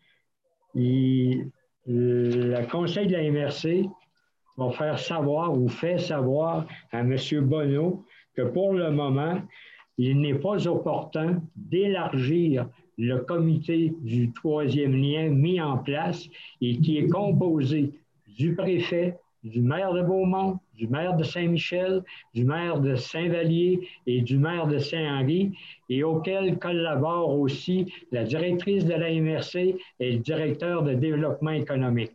le Conseil de la MRC va faire savoir ou fait savoir à M. Bonneau que pour le moment, il n'est pas opportun d'élargir le comité du troisième lien mis en place et qui est composé du préfet, du maire de Beaumont, du maire de Saint-Michel, du maire de Saint-Vallier et du maire de Saint-Henri, et auquel collaborent aussi la directrice de la MRC et le directeur de développement économique.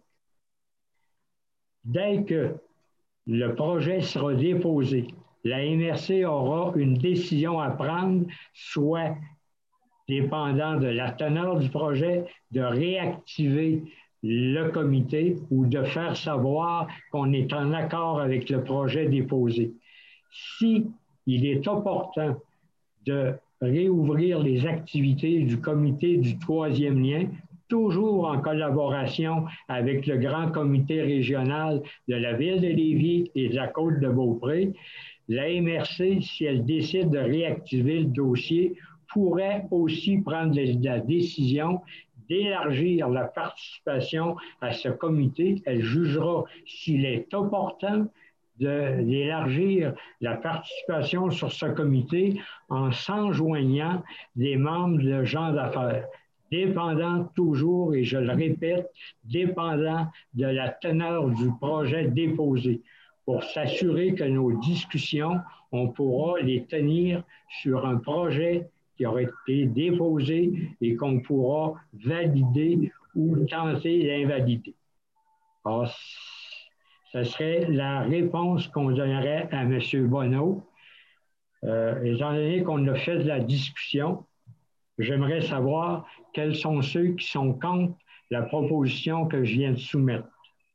Dès que le projet sera déposé, la MRC aura une décision à prendre, soit dépendant de la teneur du projet, de réactiver le comité ou de faire savoir qu'on est en accord avec le projet déposé. Si il est opportun de réouvrir les activités du comité du troisième lien, toujours en collaboration avec le grand comité régional de la ville de Lévis et de la Côte-de-Beaupré, la MRC, si elle décide de réactiver le dossier, pourrait aussi prendre la décision d'élargir la participation à ce comité. Elle jugera s'il est opportun d'élargir la participation sur ce comité en s'enjoignant des membres de gens d'affaires, dépendant toujours, et je le répète, dépendant de la teneur du projet déposé, pour s'assurer que nos discussions, on pourra les tenir sur un projet qui aurait été déposé et qu'on pourra valider ou tenter d'invalider. Alors, ce serait la réponse qu'on donnerait à M. Bonneau. Étant donné qu'on a fait de la discussion, j'aimerais savoir quels sont ceux qui sont contre la proposition que je viens de soumettre.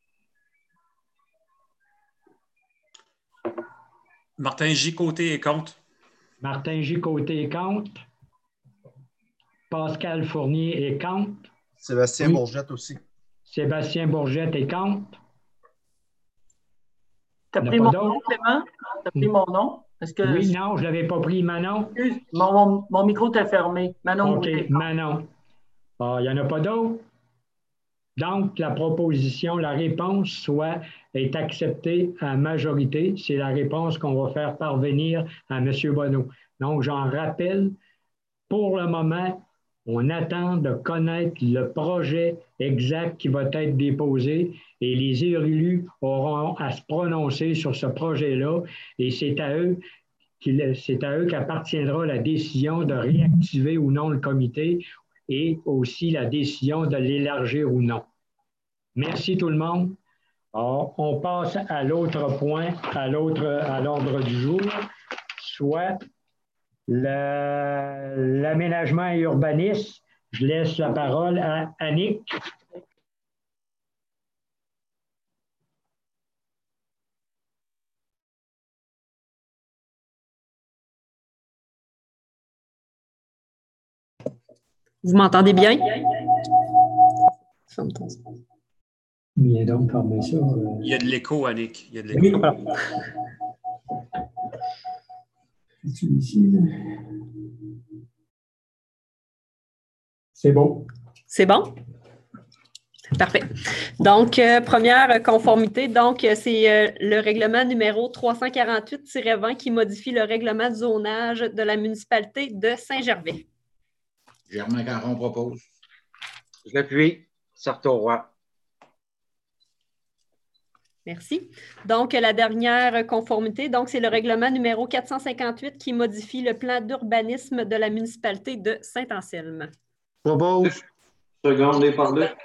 Martin J. Côté est contre. Martin J. Côté est contre. Pascal Fournier est contre. Sébastien Bourgette aussi. Sébastien Bourgette est contre. Tu as pris mon nom, Clément? Tu as pris mon nom? Oui, non, je ne l'avais pas pris, Manon. Mon micro t'a fermé. Manon. OK, Manon. Il n'y en a pas d'autres? Donc, la proposition, la réponse est acceptée à majorité. C'est la réponse qu'on va faire parvenir à M. Bonneau. Donc, j'en rappelle, pour le moment, on attend de connaître le projet exact qui va être déposé et les élus auront à se prononcer sur ce projet-là et c'est à eux qu'appartiendra la décision de réactiver ou non le comité et aussi la décision de l'élargir ou non. Merci tout le monde. Alors, on passe à l'autre point, à l'ordre du jour, soit l'aménagement et urbanisme. Je laisse la parole à Annick. Vous m'entendez bien? Bien donc, fermez ça. Il y a de l'écho, Annick. Il y a de l'écho. C'est bon. C'est bon? Parfait. Donc, première conformité, donc c'est le règlement numéro 348-20 qui modifie le règlement de zonage de la municipalité de Saint-Gervais. Germain Caron propose. Je l'appuie. Sarto-Roy. Merci. Donc, la dernière conformité, donc c'est le règlement numéro 458 qui modifie le plan d'urbanisme de la municipalité de Saint-Anselme. Propose. Seconde et par là.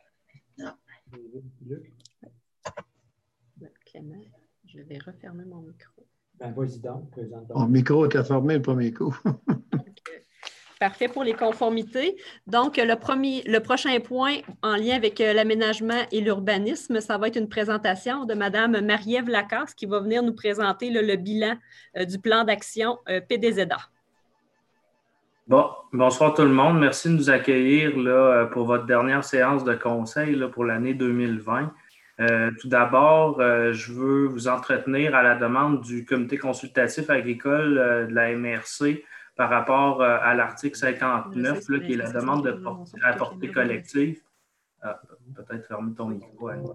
Clément, je vais refermer mon micro. Vas-y donc, présente. Mon micro était fermé le premier coup. Parfait pour les conformités. Donc, le prochain point en lien avec l'aménagement et l'urbanisme, ça va être une présentation de Mme Marie-Ève Lacasse qui va venir nous présenter le bilan du plan d'action PDZA. Bon, bonsoir tout le monde. Merci de nous accueillir là, pour votre dernière séance de conseil là, pour l'année 2020. Tout d'abord, je veux vous entretenir à la demande du comité consultatif agricole de la MRC par rapport à l'article 59, là, qui est la demande à portée collective. Peut-être fermer ton micro, Annick.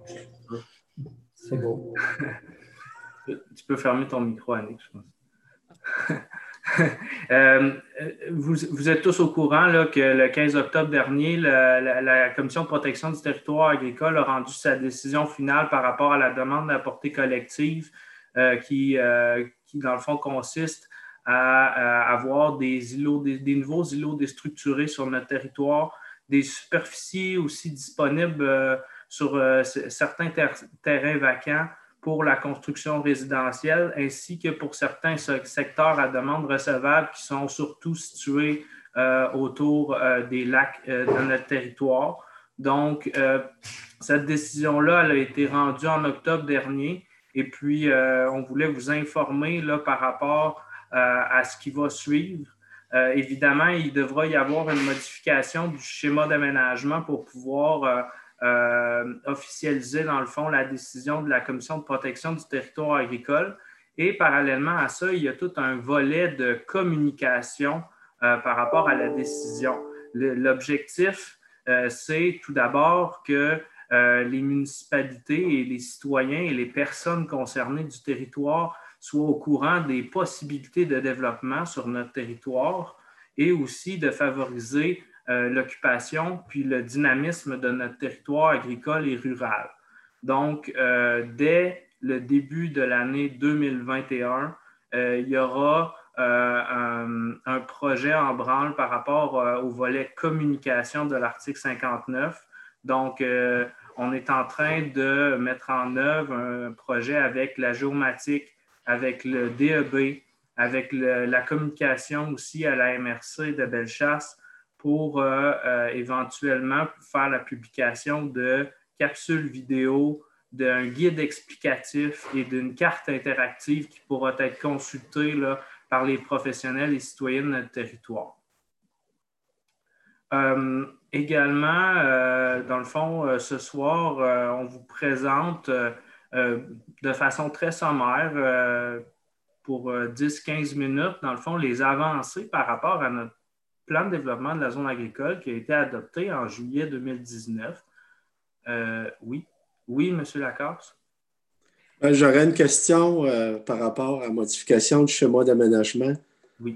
C'est beau. Tu peux fermer ton micro, Annick, je pense. Vous êtes tous au courant là, que le 15 octobre dernier, la Commission de protection du territoire agricole a rendu sa décision finale par rapport à la demande de la portée collective qui, dans le fond, consiste à avoir des nouveaux îlots déstructurés sur notre territoire, des superficies aussi disponibles sur certains terrains vacants pour la construction résidentielle, ainsi que pour certains secteurs à demande recevable qui sont surtout situés autour des lacs de notre territoire. Donc, cette décision-là, elle a été rendue en octobre dernier, et puis on voulait vous informer là, par rapport à ce qui va suivre. Évidemment, il devra y avoir une modification du schéma d'aménagement pour pouvoir officialiser, dans le fond, la décision de la Commission de protection du territoire agricole. Et parallèlement à ça, il y a tout un volet de communication par rapport à la décision. L'objectif, c'est tout d'abord que les municipalités et les citoyens et les personnes concernées du territoire soient au courant des possibilités de développement sur notre territoire et aussi de favoriser l'occupation puis le dynamisme de notre territoire agricole et rural. Donc, dès le début de l'année 2021, il y aura un projet en branle par rapport au volet communication de l'article 59. Donc, on est en train de mettre en œuvre un projet avec la géomatique, avec le DEB, avec la communication aussi à la MRC de Bellechasse pour éventuellement faire la publication de capsules vidéo, d'un guide explicatif et d'une carte interactive qui pourra être consultée là, par les professionnels et citoyens de notre territoire. Également, dans le fond, ce soir, on vous présente de façon très sommaire, pour 10-15 minutes, dans le fond, les avancées par rapport à notre plan de développement de la zone agricole qui a été adopté en juillet 2019. Oui, M. Lacasse? J'aurais une question par rapport à la modification du schéma d'aménagement. Oui.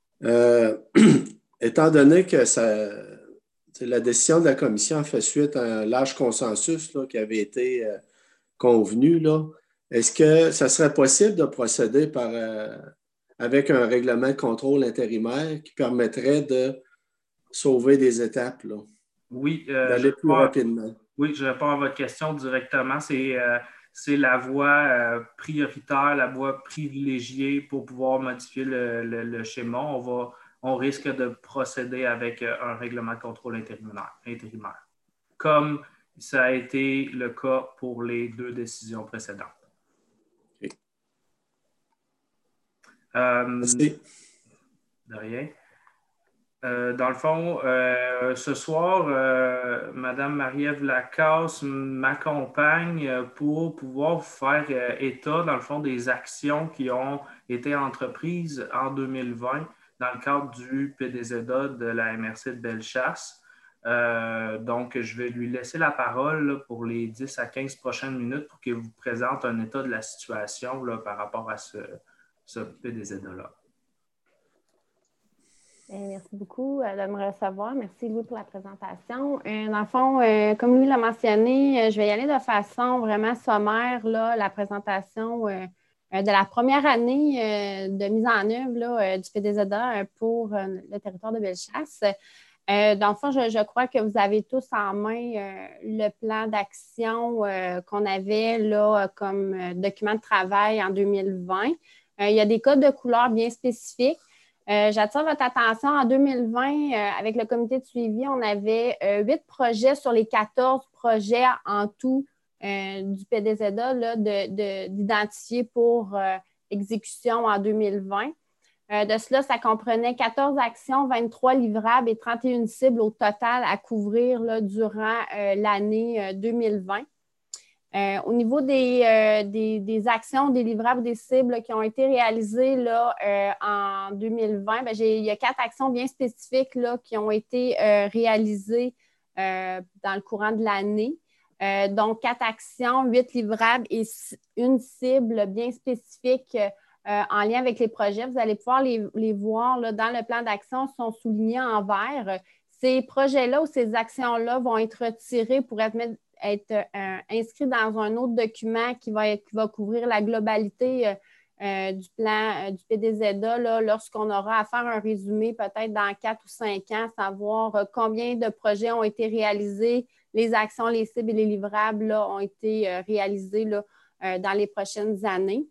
Étant donné que la décision de la Commission fait suite à un large consensus là, qui avait été convenu, là, est-ce que ça serait possible de procéder avec un règlement de contrôle intérimaire qui permettrait de sauver des étapes, là? Oui. D'aller plus rapidement. Oui, je réponds à votre question directement. C'est la voie prioritaire, la voie privilégiée pour pouvoir modifier le schéma. On risque de procéder avec un règlement de contrôle intérimaire, comme ça a été le cas pour les 2 décisions précédentes. Okay. Merci. De rien. Dans le fond, ce soir, Mme Marie-Ève Lacasse m'accompagne pour pouvoir vous faire état, dans le fond, des actions qui ont été entreprises en 2020 dans le cadre du PDZA de la MRC de Bellechasse. Donc, je vais lui laisser la parole là, pour les 10 à 15 prochaines minutes pour qu'il vous présente un état de la situation là, par rapport à ce PDZA-là. Merci beaucoup de me recevoir. Merci, Louis, pour la présentation. Dans le fond, comme Louis l'a mentionné, je vais y aller de façon vraiment sommaire, là, la présentation de la première année de mise en œuvre là, du PDZA pour le territoire de Bellechasse. Dans le fond, je crois que vous avez tous en main le plan d'action qu'on avait là, comme document de travail en 2020. Il y a des codes de couleurs bien spécifiques. J'attire votre attention, en 2020, avec le comité de suivi, on avait 8 projets sur les 14 projets en tout du PDZA d'identifier pour exécution en 2020. De cela, ça comprenait 14 actions, 23 livrables et 31 cibles au total à couvrir là, durant l'année 2020. Au niveau des actions, des livrables, des cibles qui ont été réalisées là, en 2020, il y a 4 actions bien spécifiques là, qui ont été réalisées dans le courant de l'année. Donc, 4 actions, 8 livrables et une cible bien spécifique en lien avec les projets. Vous allez pouvoir les voir là, dans le plan d'action, sont soulignés en vert. Ces projets-là ou ces actions-là vont être retirés pour être inscrits dans un autre document qui va couvrir la globalité du plan du PDZA là, lorsqu'on aura à faire un résumé peut-être dans 4 ou 5 ans, savoir combien de projets ont été réalisés, les actions, les cibles et les livrables là, ont été réalisés là, dans les prochaines années.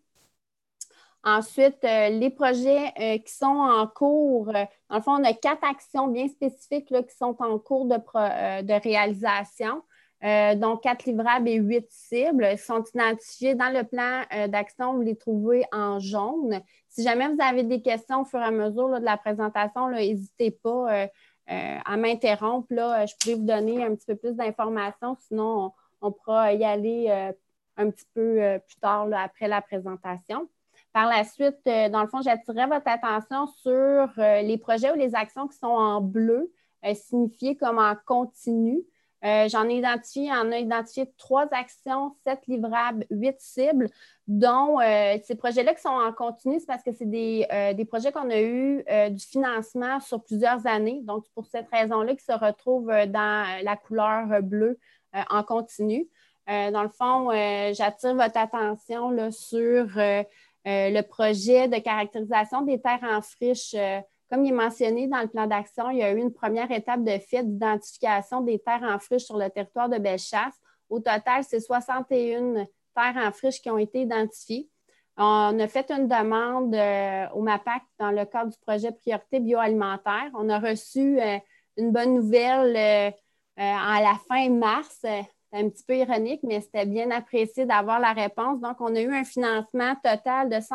Ensuite, les projets qui sont en cours, dans le fond, on a 4 actions bien spécifiques là, qui sont en cours de réalisation. Donc, 4 livrables et 8 cibles. Ils sont identifiés dans le plan d'action. Vous les trouvez en jaune. Si jamais vous avez des questions au fur et à mesure là, de la présentation, n'hésitez pas à m'interrompre. Je pourrais vous donner un petit peu plus d'informations. Sinon, on pourra y aller un petit peu plus tard là, après la présentation. Par la suite, dans le fond, j'attirerai votre attention sur les projets ou les actions qui sont en bleu, signifiés comme en continu. J'en ai identifié 3 actions, 7 livrables, 8 cibles, dont ces projets-là qui sont en continu, c'est parce que c'est des projets qu'on a eu du financement sur plusieurs années. Donc, c'est pour cette raison-là qu'ils se retrouvent dans la couleur bleue en continu. Dans le fond, j'attire votre attention là, sur le projet de caractérisation des terres en friche. Comme il est mentionné dans le plan d'action, il y a eu une première étape de fait d'identification des terres en friche sur le territoire de Bellechasse. Au total, c'est 61 terres en friche qui ont été identifiées. On a fait une demande au MAPAC dans le cadre du projet Priorité bioalimentaire. On a reçu une bonne nouvelle à la fin mars. C'est un petit peu ironique, mais c'était bien apprécié d'avoir la réponse. Donc, on a eu un financement total de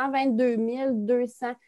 122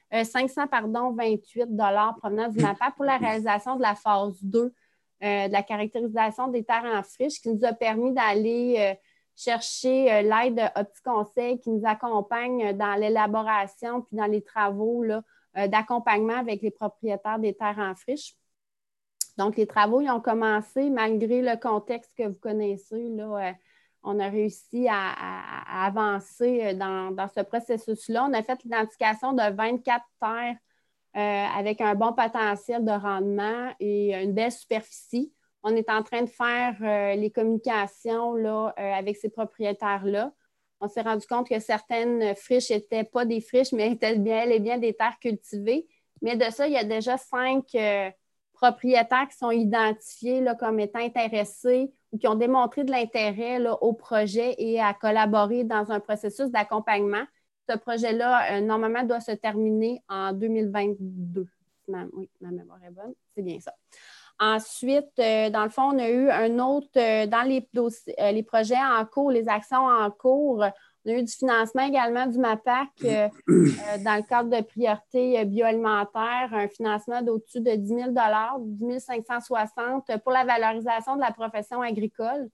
528 $ provenant du MAPAC pour la réalisation de la phase 2 de la caractérisation des terres en friche, qui nous a permis d'aller chercher l'aide Opti-Conseil qui nous accompagne dans l'élaboration puis dans les travaux d'accompagnement avec les propriétaires des terres en friche. Donc, les travaux ils ont commencé malgré le contexte que vous connaissez. Là, on a réussi à avancer dans ce processus-là. On a fait l'identification de 24 terres avec un bon potentiel de rendement et une belle superficie. On est en train de faire les communications là, avec ces propriétaires-là. On s'est rendu compte que certaines friches n'étaient pas des friches, mais étaient bel et bien des terres cultivées. Mais de ça, il y a déjà 5 propriétaires qui sont identifiés là, comme étant intéressés ou qui ont démontré de l'intérêt au projet et à collaborer dans un processus d'accompagnement. Ce projet-là, normalement, doit se terminer en 2022. Oui, ma mémoire est bonne, c'est bien ça. Ensuite, dans le fond, on a eu un autre, dans les projets en cours, les actions en cours, on a eu du financement également du MAPAC dans le cadre de priorité bioalimentaire, un financement d'au-dessus de 10 000 $, 10 560 pour la valorisation de la profession agricole.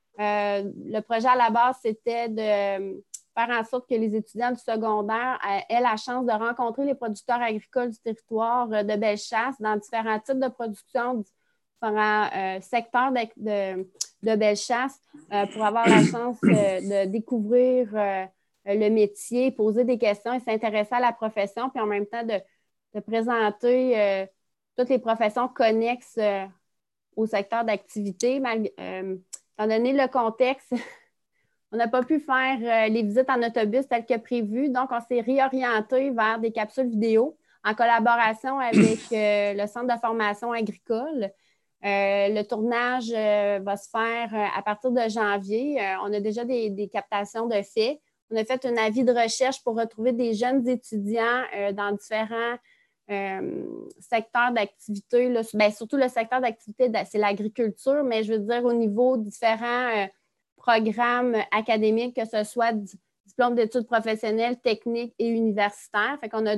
Le projet à la base, c'était de faire en sorte que les étudiants du secondaire aient la chance de rencontrer les producteurs agricoles du territoire de Bellechasse dans différents types de production, différents secteurs de Bellechasse pour avoir la chance de découvrir le métier, poser des questions et s'intéresser à la profession, puis en même temps de présenter toutes les professions connexes au secteur d'activité. Étant donné le contexte, on n'a pas pu faire les visites en autobus telles que prévu, donc on s'est réorienté vers des capsules vidéo en collaboration avec le Centre de formation agricole. Le tournage va se faire à partir de janvier. On a déjà des captations de faits. On a fait un avis de recherche pour retrouver des jeunes étudiants dans différents secteurs d'activité. Surtout le secteur d'activité, c'est l'agriculture, mais je veux dire au niveau de différents programmes académiques, que ce soit diplôme d'études professionnelles, techniques et universitaires. Fait qu'on a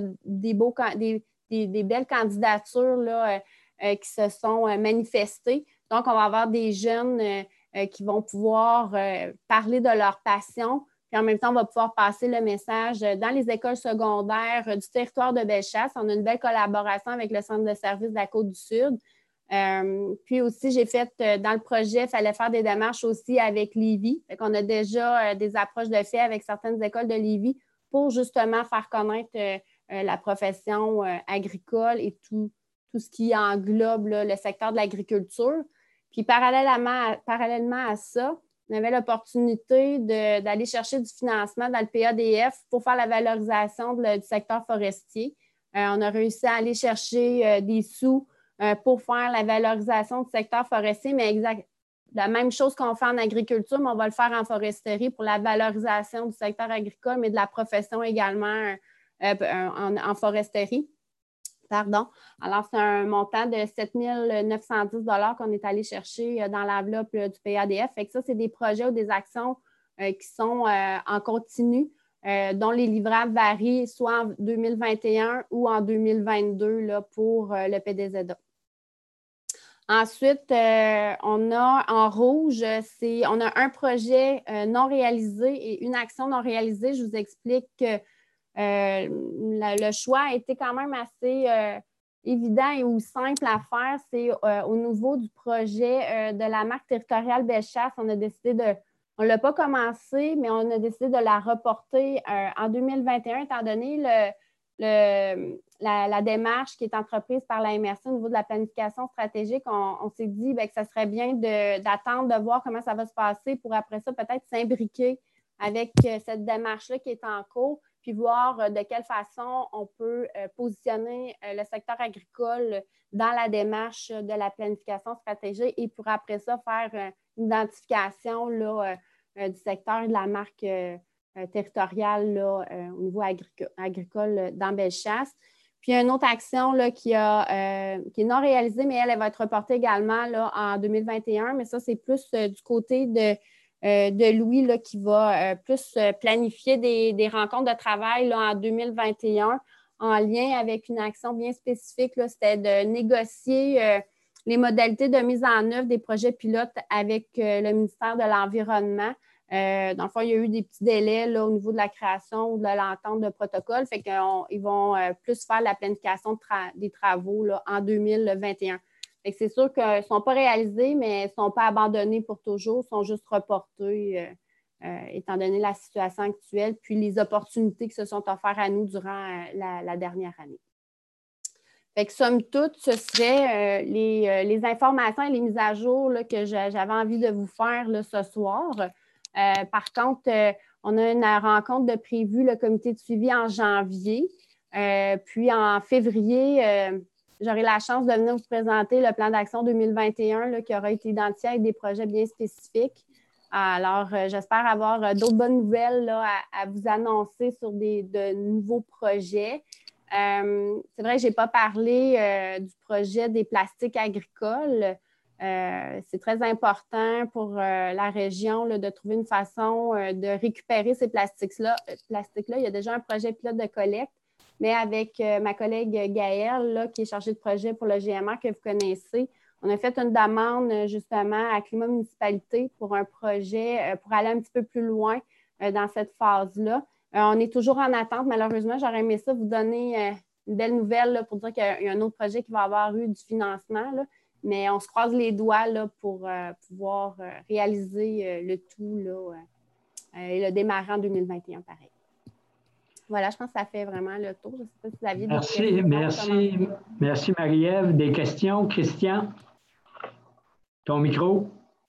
des belles candidatures là, qui se sont manifestés. Donc, on va avoir des jeunes qui vont pouvoir parler de leur passion, puis en même temps, on va pouvoir passer le message dans les écoles secondaires du territoire de Bellechasse. On a une belle collaboration avec le Centre de services de la Côte-du-Sud. Puis aussi, j'ai fait dans le projet, il fallait faire des démarches aussi avec Lévis. Fait qu'on a déjà des approches de fait avec certaines écoles de Lévis pour justement faire connaître la profession agricole et tout ce qui englobe là, le secteur de l'agriculture. Puis parallèlement à ça, on avait l'opportunité d'aller chercher du financement dans le PADF pour faire la valorisation du secteur forestier. On a réussi à aller chercher des sous pour faire la valorisation du secteur forestier, mais la même chose qu'on fait en agriculture, mais on va le faire en foresterie pour la valorisation du secteur agricole, mais de la profession également en foresterie. Pardon. Alors, c'est un montant de 7 910 $ qu'on est allé chercher dans l'enveloppe du PADF. Fait que ça, c'est des projets ou des actions qui sont en continu, dont les livrables varient soit en 2021 ou en 2022 là, pour le PDZA. Ensuite, on a en rouge, on a un projet non réalisé et une action non réalisée. Je vous explique que le choix a été quand même assez évident ou simple à faire. C'est au niveau du projet de la marque territoriale Bellechasse. On a décidé on ne l'a pas commencé, mais on a décidé de la reporter en 2021, étant donné la démarche qui est entreprise par la MRC au niveau de la planification stratégique. On s'est dit que ça serait bien d'attendre, de voir comment ça va se passer pour après ça peut-être s'imbriquer avec cette démarche-là qui est en cours, puis voir de quelle façon on peut positionner le secteur agricole dans la démarche de la planification stratégique et pour après ça faire une identification là, du secteur et de la marque territoriale là, au niveau agricole dans Bellechasse. Puis, il y a une autre action là, qui est non réalisée, mais elle va être reportée également là, en 2021, mais ça, c'est plus du côté de Louis là, qui va plus planifier des rencontres de travail là, en 2021 en lien avec une action bien spécifique. C'était de négocier les modalités de mise en œuvre des projets pilotes avec le ministère de l'Environnement. Dans le fond, il y a eu des petits délais là, au niveau de la création ou de l'entente de protocole. Fait qu'ils vont plus faire la planification des travaux là, en 2021. C'est sûr qu'ils ne sont pas réalisés, mais ils ne sont pas abandonnés pour toujours, ils sont juste reportés étant donné la situation actuelle, puis les opportunités qui se sont offertes à nous durant la dernière année. Fait que somme toute, ce serait les informations et les mises à jour là, que j'avais envie de vous faire là, ce soir. Par contre, on a une rencontre de prévue, le comité de suivi en janvier. Puis en février, j'aurai la chance de venir vous présenter le plan d'action 2021 là, qui aura été identifié avec des projets bien spécifiques. Alors, j'espère avoir d'autres bonnes nouvelles là, à vous annoncer sur de nouveaux projets. C'est vrai que je n'ai pas parlé du projet des plastiques agricoles. C'est très important pour la région là, de trouver une façon de récupérer ces plastiques-là. Il y a déjà un projet pilote de collecte, mais avec ma collègue Gaëlle, là, qui est chargée de projet pour le GMR que vous connaissez, on a fait une demande justement à Climat Municipalité pour un projet pour aller un petit peu plus loin dans cette phase-là. On est toujours en attente. Malheureusement, j'aurais aimé ça vous donner une belle nouvelle là, pour dire qu'il y a un autre projet qui va avoir eu du financement, là, mais on se croise les doigts là, pour pouvoir réaliser le tout là, et le démarrer en 2021 pareil. Voilà, je pense que ça fait vraiment le tour. Je ne sais pas si vous aviez des questions. Merci Marie-Ève. Des questions, Christian? Ton micro?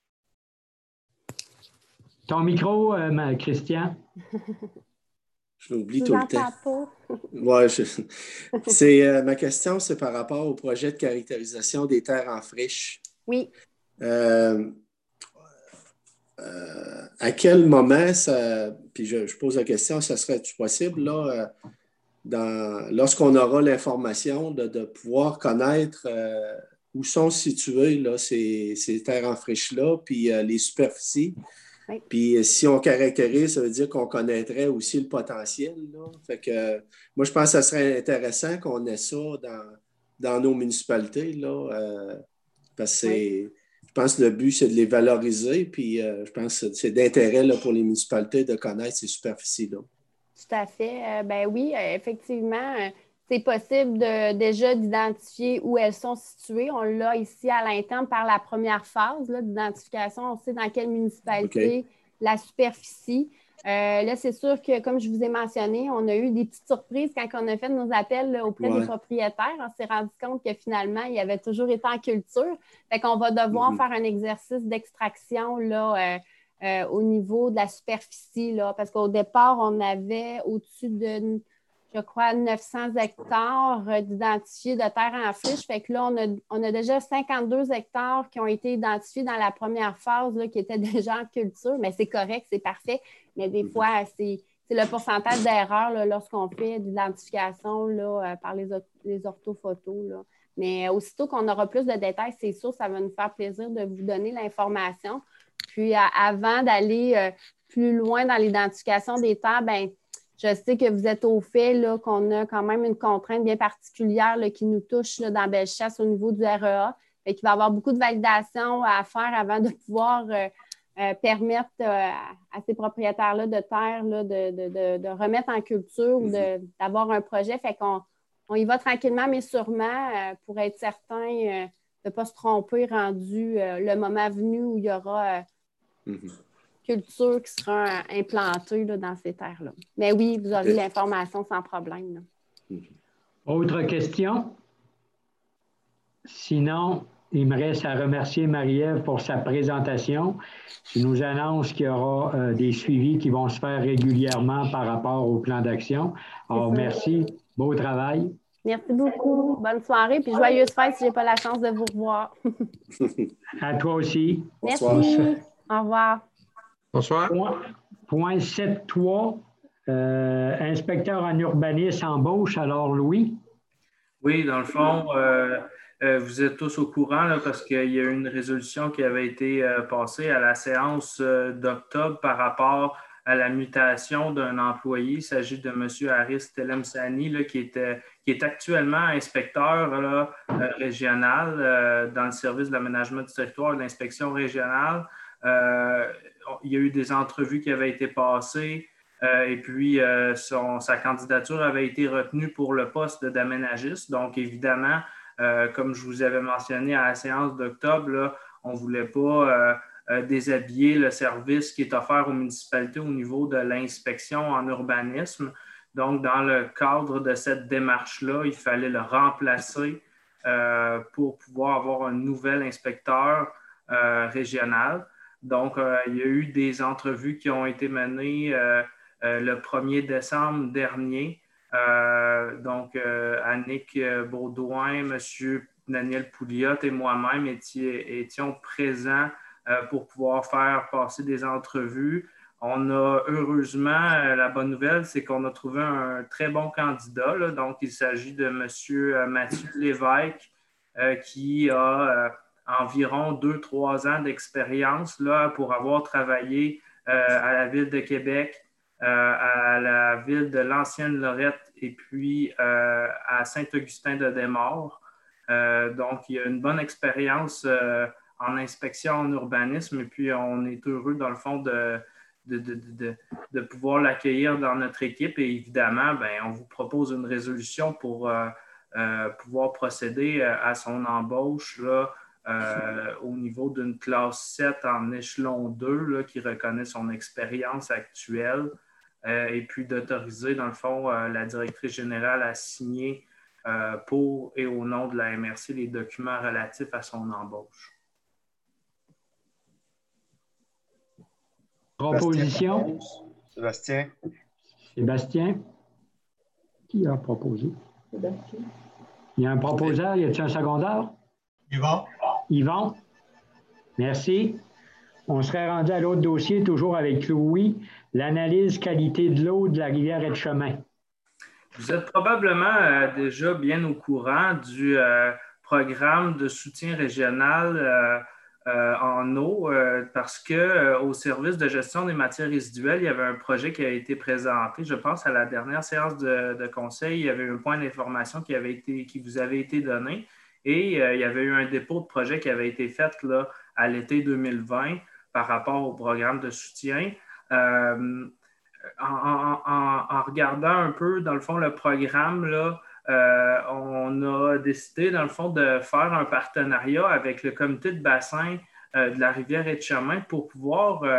Ton micro, Christian? Je l'oublie tout le temps. Ouais, ma question, c'est par rapport au projet de caractérisation des terres en friche. Oui. À quel moment, puis je pose la question, ça serait-tu possible, là, lorsqu'on aura l'information, de pouvoir connaître où sont situées là, ces terres en friche-là, puis les superficies. Oui. Puis si on caractérise, ça veut dire qu'on connaîtrait aussi le potentiel. Là. Fait que moi, je pense que ça serait intéressant qu'on ait ça dans nos municipalités. Là, parce que je pense que le but, c'est de les valoriser. Puis je pense que c'est d'intérêt là, pour les municipalités de connaître ces superficies-là. Tout à fait. Ben oui, effectivement, c'est possible déjà d'identifier où elles sont situées. On l'a ici à l'interne par la première phase d'identification. On sait dans quelle municipalité, la superficie. Là, c'est sûr que, comme je vous ai mentionné, on a eu des petites surprises quand on a fait nos appels là, auprès des propriétaires. On s'est rendu compte que finalement, il avait toujours été en culture. Fait qu'on va devoir faire un exercice d'extraction là, au niveau de la superficie, là, parce qu'au départ, on avait au-dessus de, je crois, 900 hectares d'identifiés de terre en friche. Fait que là, on a déjà 52 hectares qui ont été identifiés dans la première phase là, qui étaient déjà en culture. Mais c'est correct, c'est parfait. Mais des fois, c'est le pourcentage d'erreur lorsqu'on fait de l'identification par les orthophotos. Là. Mais aussitôt qu'on aura plus de détails, c'est sûr, ça va nous faire plaisir de vous donner l'information. Puis avant d'aller plus loin dans l'identification des terres, bien, je sais que vous êtes au fait qu'on a quand même une contrainte bien particulière là, qui nous touche là, dans Bellechasse au niveau du REA. Fait qu'il va y avoir beaucoup de validations à faire avant de pouvoir permettre à ces propriétaires-là de terre là, de remettre en culture ou d'avoir un projet. Fait qu'on y va tranquillement, mais sûrement pour être certain de ne pas se tromper rendu le moment venu où il y aura culture qui sera implantée là, dans ces terres-là. Mais oui, vous aurez l'information sans problème. Là. Autre question? Sinon, il me reste à remercier Marie-Ève pour sa présentation. Je nous annonce qu'il y aura des suivis qui vont se faire régulièrement par rapport au plan d'action. Alors, merci. Beau travail. Merci beaucoup. Bonne soirée. Puis joyeuse fête si je n'ai pas la chance de vous revoir. À toi aussi. Merci. Bonsoir. Au revoir. Bonsoir. Point 7.3. Inspecteur en urbanisme embauche. Alors, Louis? Oui, dans le fond, vous êtes tous au courant là, parce qu'il y a eu une résolution qui avait été passée à la séance d'octobre par rapport à la mutation d'un employé. Il s'agit de M. Haris Telemsani, là, qui est actuellement inspecteur là, régional dans le service de l'aménagement du territoire et de l'inspection régionale. Il y a eu des entrevues qui avaient été passées et puis sa candidature avait été retenue pour le poste d'aménagiste. Donc, évidemment, comme je vous avais mentionné à la séance d'octobre, on ne voulait pas déshabiller le service qui est offert aux municipalités au niveau de l'inspection en urbanisme. Donc, dans le cadre de cette démarche-là, il fallait le remplacer pour pouvoir avoir un nouvel inspecteur régional. Donc, il y a eu des entrevues qui ont été menées le 1er décembre dernier. Donc, Annick Baudouin, M. Daniel Pouliot et moi-même étions présents pour pouvoir faire passer des entrevues. On a heureusement, la bonne nouvelle, c'est qu'on a trouvé un très bon candidat. Là. Donc, il s'agit de M. Mathieu Lévesque qui a environ 2-3 ans d'expérience là, pour avoir travaillé à la Ville de Québec, à la Ville de l'Ancienne-Lorette et puis à Saint-Augustin-de-Desmaures. Donc, il y a une bonne expérience en inspection en urbanisme et puis on est heureux, dans le fond, de pouvoir l'accueillir dans notre équipe. Et évidemment, on vous propose une résolution pour pouvoir procéder à son embauche là, au niveau d'une classe 7 en échelon 2 là, qui reconnaît son expérience actuelle et puis d'autoriser, dans le fond, la directrice générale à signer pour et au nom de la MRC les documents relatifs à son embauche. Proposition? Sébastien. Sébastien? Qui a proposé? Sébastien. Il y a un proposeur, y a-t-il un secondaire? Yvon. Yvon? Merci. On serait rendu à l'autre dossier, toujours avec Louis, l'analyse qualité de l'eau de la rivière Etchemin. Vous êtes probablement déjà bien au courant du programme de soutien régional en eau parce qu'au service de gestion des matières résiduelles, il y avait un projet qui a été présenté. Je pense à la dernière séance de conseil, il y avait un point d'information qui vous avait été donné et il y avait eu un dépôt de projet qui avait été fait là, à l'été 2020 par rapport au programme de soutien. En regardant un peu, dans le fond, le programme, là, on a décidé, dans le fond, de faire un partenariat avec le comité de bassin de la rivière Etchemin pour pouvoir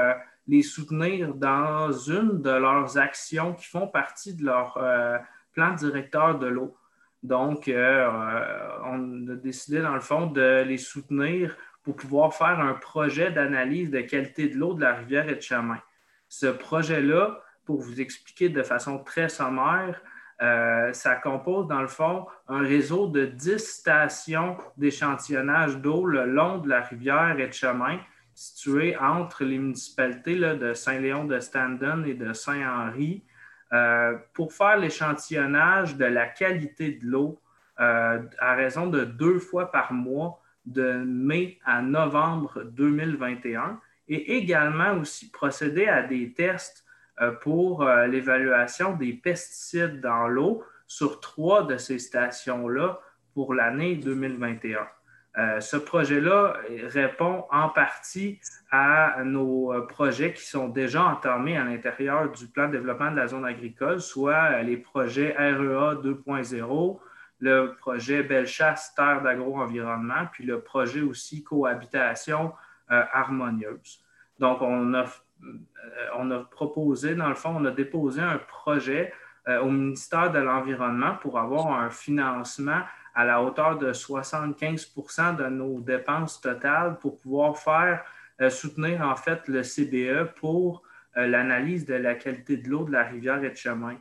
les soutenir dans une de leurs actions qui font partie de leur plan directeur de l'eau. Donc, on a décidé, dans le fond, de les soutenir pour pouvoir faire un projet d'analyse de qualité de l'eau de la rivière Etchemin. Ce projet-là, pour vous expliquer de façon très sommaire, ça compose, dans le fond, un réseau de 10 stations d'échantillonnage d'eau le long de la rivière Etchemin, située entre les municipalités là, de Saint-Léon-de-Standen et de Saint-Henri, pour faire l'échantillonnage de la qualité de l'eau à raison de 2 fois par mois, de mai à novembre 2021, et également aussi procéder à des tests pour l'évaluation des pesticides dans l'eau sur 3 de ces stations-là pour l'année 2021. Ce projet-là répond en partie à nos projets qui sont déjà entamés à l'intérieur du plan de développement de la zone agricole, soit les projets REA 2.0, le projet Bellechasse Terre d'agro-environnement, puis le projet aussi Cohabitation harmonieuse. Donc, on a proposé, dans le fond, on a déposé un projet au ministère de l'Environnement pour avoir un financement à la hauteur de 75% de nos dépenses totales pour pouvoir soutenir en fait le CBE pour l'analyse de la qualité de l'eau de la rivière Etchemin.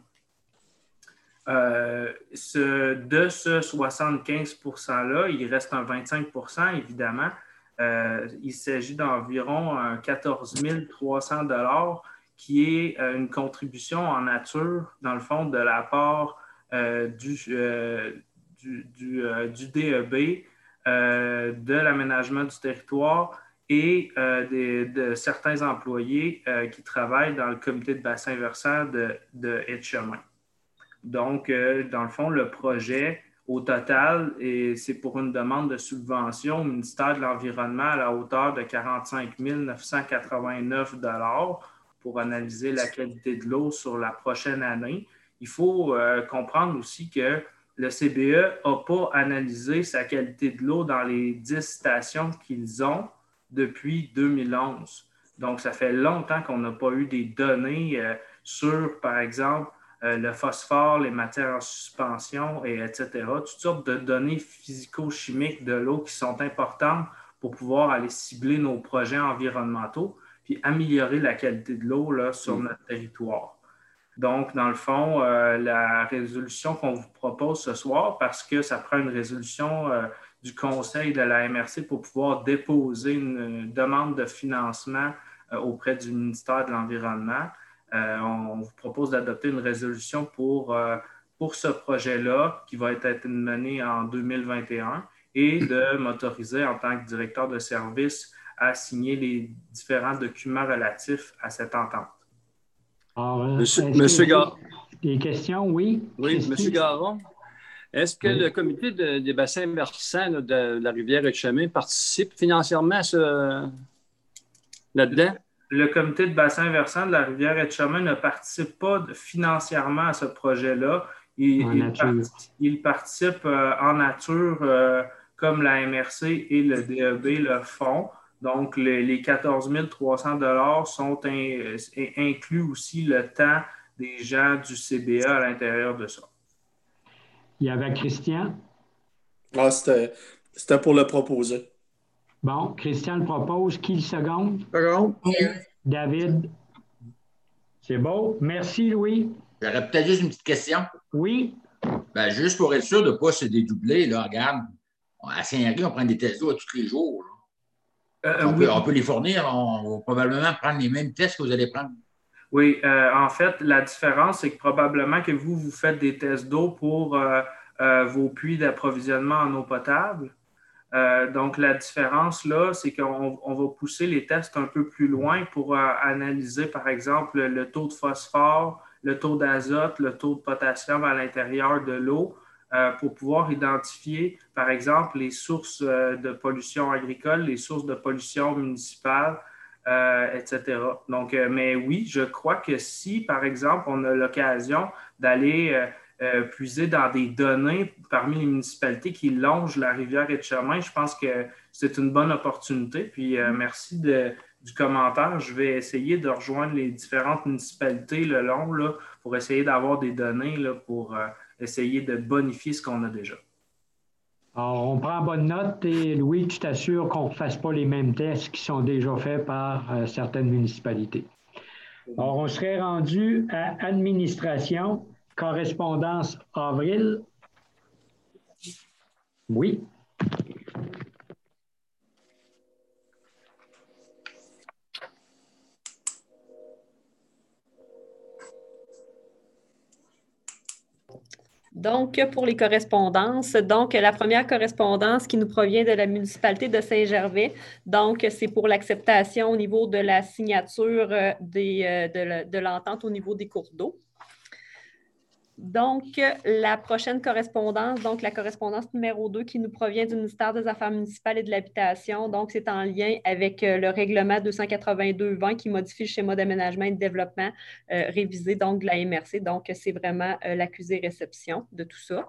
De ce 75%-là, il reste un 25%, évidemment. Il s'agit d'environ 14 300 $ qui est une contribution en nature, dans le fond, de la part du DEB, de l'aménagement du territoire et de certains employés qui travaillent dans le comité de bassin versant de Etchemin. Donc, dans le fond, le projet, au total, c'est pour une demande de subvention au ministère de l'Environnement à la hauteur de 45 989 $ pour analyser la qualité de l'eau sur la prochaine année. Il faut comprendre aussi que le CBE n'a pas analysé sa qualité de l'eau dans les 10 stations qu'ils ont depuis 2011. Donc, ça fait longtemps qu'on n'a pas eu des données sur, par exemple, le phosphore, les matières en suspension, etc. Toutes sortes de données physico-chimiques de l'eau qui sont importantes pour pouvoir aller cibler nos projets environnementaux puis améliorer la qualité de l'eau là, sur notre territoire. Donc, dans le fond, la résolution qu'on vous propose ce soir, parce que ça prend une résolution du Conseil de la MRC pour pouvoir déposer une demande de financement auprès du ministère de l'Environnement, on vous propose d'adopter une résolution pour ce projet-là qui va être mené en 2021 et de m'autoriser en tant que directeur de service à signer les différents documents relatifs à cette entente. Monsieur Garon. Des questions, oui? Oui, M. Garon. Est-ce que le comité des bassins versants de la rivière Etchemin participe financièrement là-dedans? Le comité de bassin versant de la rivière Etchemin ne participe pas financièrement à ce projet-là. Il participe en nature comme la MRC et le DEB le font. Donc, les 14 300 $ sont inclus aussi le temps des gens du CBA à l'intérieur de ça. Il y avait Christian. Ah, c'était pour le proposer. Bon, Christian le propose. Qui le seconde? David. C'est beau. Merci, Louis. J'aurais peut-être juste une petite question. Oui. Ben, juste pour être sûr de ne pas se dédoubler, là, regarde, à Saint-Henri, on prend des tests d'eau tous les jours. On peut les fournir. On va probablement prendre les mêmes tests que vous allez prendre. Oui, en fait, la différence, c'est que probablement que vous faites des tests d'eau pour vos puits d'approvisionnement en eau potable. Donc, la différence, là, c'est qu'on va pousser les tests un peu plus loin pour analyser, par exemple, le taux de phosphore, le taux d'azote, le taux de potassium à l'intérieur de l'eau, pour pouvoir identifier, par exemple, les sources de pollution agricole, les sources de pollution municipale, etc. Donc, mais oui, je crois que si, par exemple, on a l'occasion d'aller puiser dans des données parmi les municipalités qui longent la rivière Etchemin, je pense que c'est une bonne opportunité. Puis, merci de du commentaire, je vais essayer de rejoindre les différentes municipalités le long là, pour essayer d'avoir des données là, pour essayer de bonifier ce qu'on a déjà. Alors, on prend bonne note et Louis, tu t'assures qu'on ne fasse pas les mêmes tests qui sont déjà faits par certaines municipalités. Alors, on serait rendu à administration, correspondance avril. Oui. Donc, pour les correspondances, donc la première correspondance qui nous provient de la municipalité de Saint-Gervais, donc c'est pour l'acceptation au niveau de la signature de l'entente au niveau des cours d'eau. Donc, la prochaine correspondance, donc la correspondance numéro 2 qui nous provient du ministère des Affaires municipales et de l'Habitation. Donc, c'est en lien avec le règlement 282-20 qui modifie le schéma d'aménagement et de développement révisé donc de la MRC. Donc, c'est vraiment l'accusé-réception de tout ça.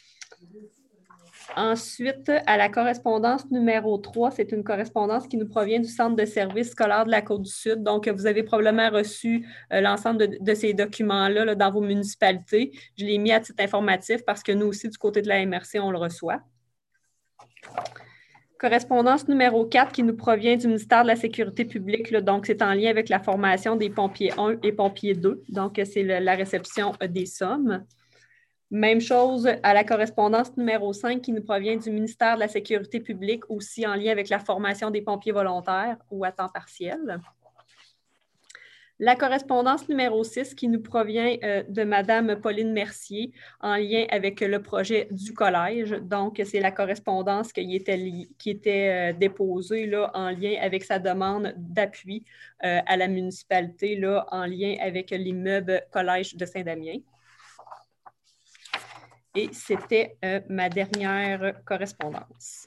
Ensuite, à la correspondance numéro 3, c'est une correspondance qui nous provient du Centre de services scolaires de la Côte-du-Sud. Donc, vous avez probablement reçu l'ensemble de ces documents-là là, dans vos municipalités. Je l'ai mis à titre informatif parce que nous aussi, du côté de la MRC, on le reçoit. Correspondance numéro 4 qui nous provient du ministère de la Sécurité publique. Là, donc, c'est en lien avec la formation des pompiers 1 et pompiers 2. Donc, c'est la réception des sommes. Même chose à la correspondance numéro 5 qui nous provient du ministère de la Sécurité publique, aussi en lien avec la formation des pompiers volontaires ou à temps partiel. La correspondance numéro 6 qui nous provient de Mme Pauline Mercier en lien avec le projet du collège. Donc, c'est la correspondance qui était déposée là, en lien avec sa demande d'appui à la municipalité là, en lien avec l'immeuble collège de Saint-Damien. Et c'était ma dernière correspondance.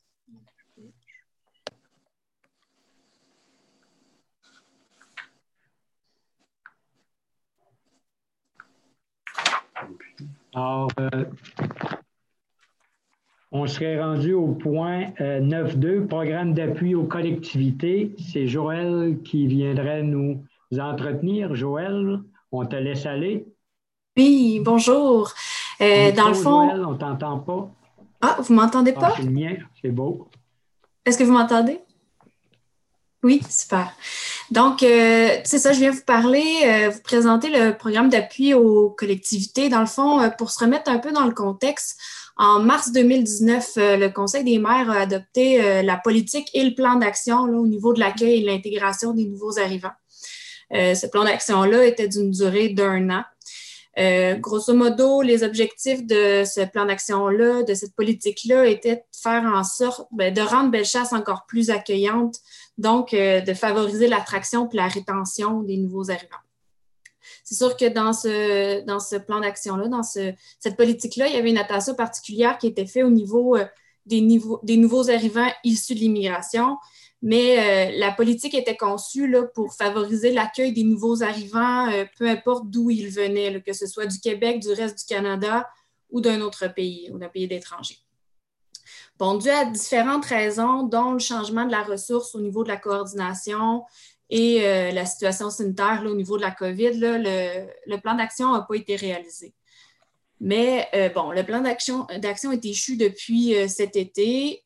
Alors, on serait rendu au point 9.2, programme d'appui aux collectivités. C'est Joël qui viendrait nous entretenir. Joël, on te laisse aller. Oui, bonjour. Dans le fond... Joël, on ne t'entend pas. Ah, vous ne m'entendez pas? C'est le mien, c'est beau. Est-ce que vous m'entendez? Oui, super. Donc, c'est ça, je viens vous parler, vous présenter le programme d'appui aux collectivités. Dans le fond, pour se remettre un peu dans le contexte, en mars 2019, le Conseil des maires a adopté la politique et le plan d'action au niveau de l'accueil et de l'intégration des nouveaux arrivants. Ce plan d'action-là était d'une durée d'1 an. Grosso modo, les objectifs de ce plan d'action-là, de cette politique-là, étaient de faire en sorte de rendre Bellechasse encore plus accueillante, donc de favoriser l'attraction et la rétention des nouveaux arrivants. C'est sûr que dans ce plan d'action-là, dans cette politique-là, il y avait une attention particulière qui était faite au niveau des nouveaux arrivants issus de l'immigration, mais la politique était conçue là, pour favoriser l'accueil des nouveaux arrivants, peu importe d'où ils venaient, là, que ce soit du Québec, du reste du Canada ou d'un autre pays ou d'un pays d'étranger. Bon, dû à différentes raisons, dont le changement de la ressource au niveau de la coordination et la situation sanitaire là, au niveau de la COVID, là, le plan d'action n'a pas été réalisé. Mais bon, le plan d'action est échu depuis cet été.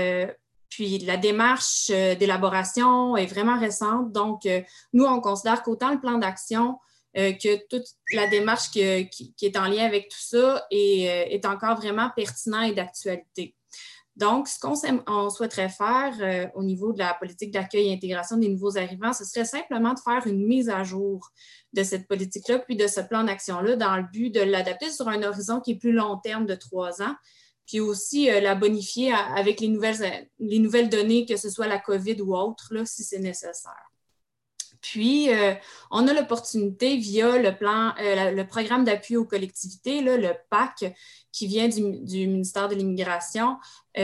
Puis la démarche d'élaboration est vraiment récente. Donc, nous, on considère qu'autant le plan d'action que toute la démarche qui est en lien avec tout ça est encore vraiment pertinent et d'actualité. Donc, ce qu'on souhaiterait faire au niveau de la politique d'accueil et intégration des nouveaux arrivants, ce serait simplement de faire une mise à jour de cette politique-là, puis de ce plan d'action-là, dans le but de l'adapter sur un horizon qui est plus long terme de 3 ans, puis aussi la bonifier avec les nouvelles données, que ce soit la COVID ou autre, là, si c'est nécessaire. Puis, on a l'opportunité via le programme d'appui aux collectivités, là, le PAC, qui vient du ministère de l'Immigration.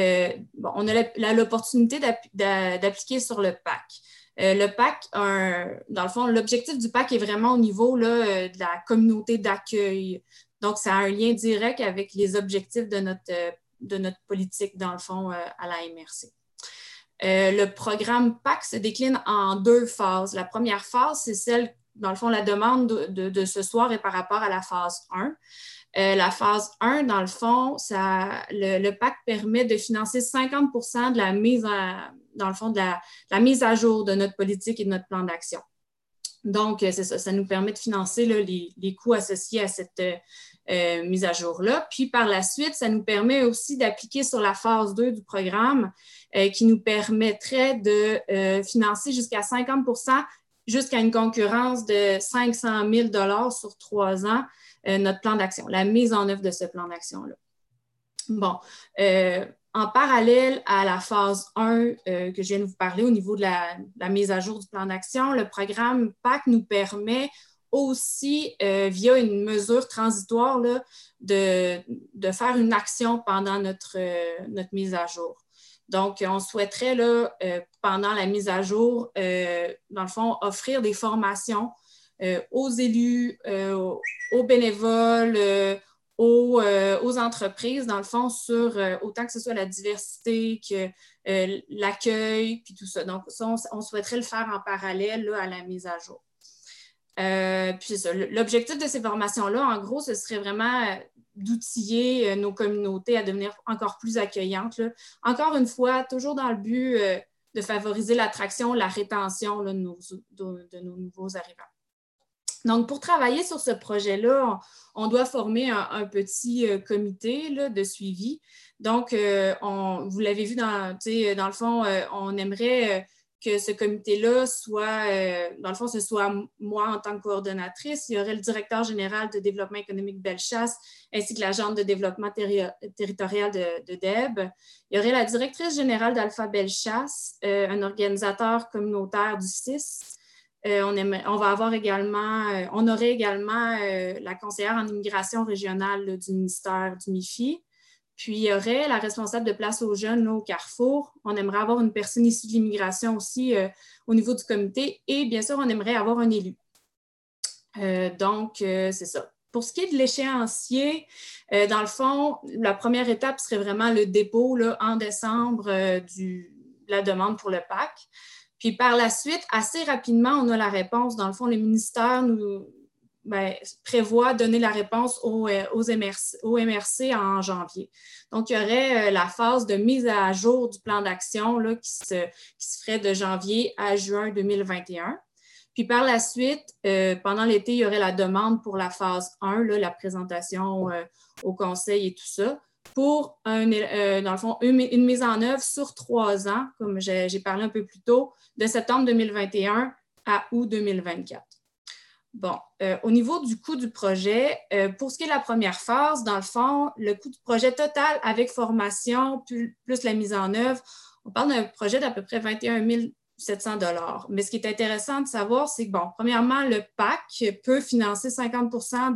On a l'opportunité d'appliquer sur le PAC. Le PAC, dans le fond, l'objectif du PAC est vraiment au niveau là, de la communauté d'accueil. Donc, ça a un lien direct avec les objectifs de notre politique, dans le fond, à la MRC. Le programme PAC se décline en 2 phases. La première phase, c'est celle, dans le fond, la demande de ce soir est par rapport à la phase 1. La phase 1, dans le fond, le PAC permet de financer 50 de la mise la mise à jour de notre politique et de notre plan d'action. Donc, c'est ça, ça nous permet de financer là, les coûts associés à cette mise à jour-là. Puis, par la suite, ça nous permet aussi d'appliquer sur la phase 2 du programme qui nous permettrait de financer jusqu'à 50 jusqu'à une concurrence de 500 000 sur 3 ans, notre plan d'action, la mise en œuvre de ce plan d'action-là. Bon, en parallèle à la phase 1 que je viens de vous parler au niveau de la mise à jour du plan d'action, le programme PAC nous permet aussi, via une mesure transitoire, là, de faire une action pendant notre mise à jour. Donc, on souhaiterait, là, pendant la mise à jour, dans le fond, offrir des formations aux élus, aux bénévoles, aux entreprises, dans le fond, sur autant que ce soit la diversité que l'accueil, puis tout ça. Donc, ça, on souhaiterait le faire en parallèle là, à la mise à jour. Puis c'est ça. L'objectif de ces formations-là, en gros, ce serait vraiment d'outiller nos communautés à devenir encore plus accueillantes. Là. Encore une fois, toujours dans le but de favoriser l'attraction, la rétention là, de nos nouveaux arrivants. Donc, pour travailler sur ce projet-là, on doit former un petit comité là, de suivi. Donc, vous l'avez vu, dans le fond, on aimerait que ce comité-là soit, dans le fond, ce soit moi en tant que coordonnatrice. Il y aurait le directeur général de développement économique Bellechasse ainsi que l'agente de développement territorial de DEB. Il y aurait la directrice générale d'Alpha Bellechasse, un organisateur communautaire du CIS. On aurait également la conseillère en immigration régionale là, du ministère du MIFI. Puis, il y aurait la responsable de place aux jeunes là, au Carrefour. On aimerait avoir une personne issue de l'immigration aussi au niveau du comité. Et bien sûr, on aimerait avoir un élu. Donc, c'est ça. Pour ce qui est de l'échéancier, dans le fond, la première étape serait vraiment le dépôt là, en décembre de la demande pour le PAC. Puis par la suite, assez rapidement, on a la réponse. Dans le fond, le ministère nous prévoit donner la réponse aux MRC en janvier. Donc, il y aurait la phase de mise à jour du plan d'action là, qui se ferait de janvier à juin 2021. Puis par la suite, pendant l'été, il y aurait la demande pour la phase 1, là, la présentation au conseil et tout ça, pour, dans le fond, une mise en œuvre sur 3 ans, comme j'ai parlé un peu plus tôt, de septembre 2021 à août 2024. Bon, au niveau du coût du projet, pour ce qui est de la première phase, dans le fond, le coût du projet total avec formation plus la mise en œuvre, on parle d'un projet d'à peu près 21 700 $. Mais ce qui est intéressant de savoir, c'est que, bon, premièrement, le PAC peut financer 50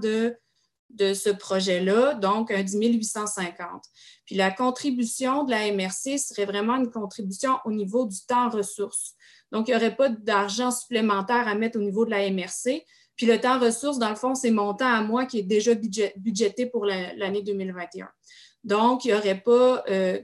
de ce projet-là, donc un 10 850. Puis la contribution de la MRC serait vraiment une contribution au niveau du temps ressources. Donc, il n'y aurait pas d'argent supplémentaire à mettre au niveau de la MRC. Puis le temps ressources, dans le fond, c'est mon temps à moi qui est déjà budgété pour l'année 2021. Donc, il n'y aurait pas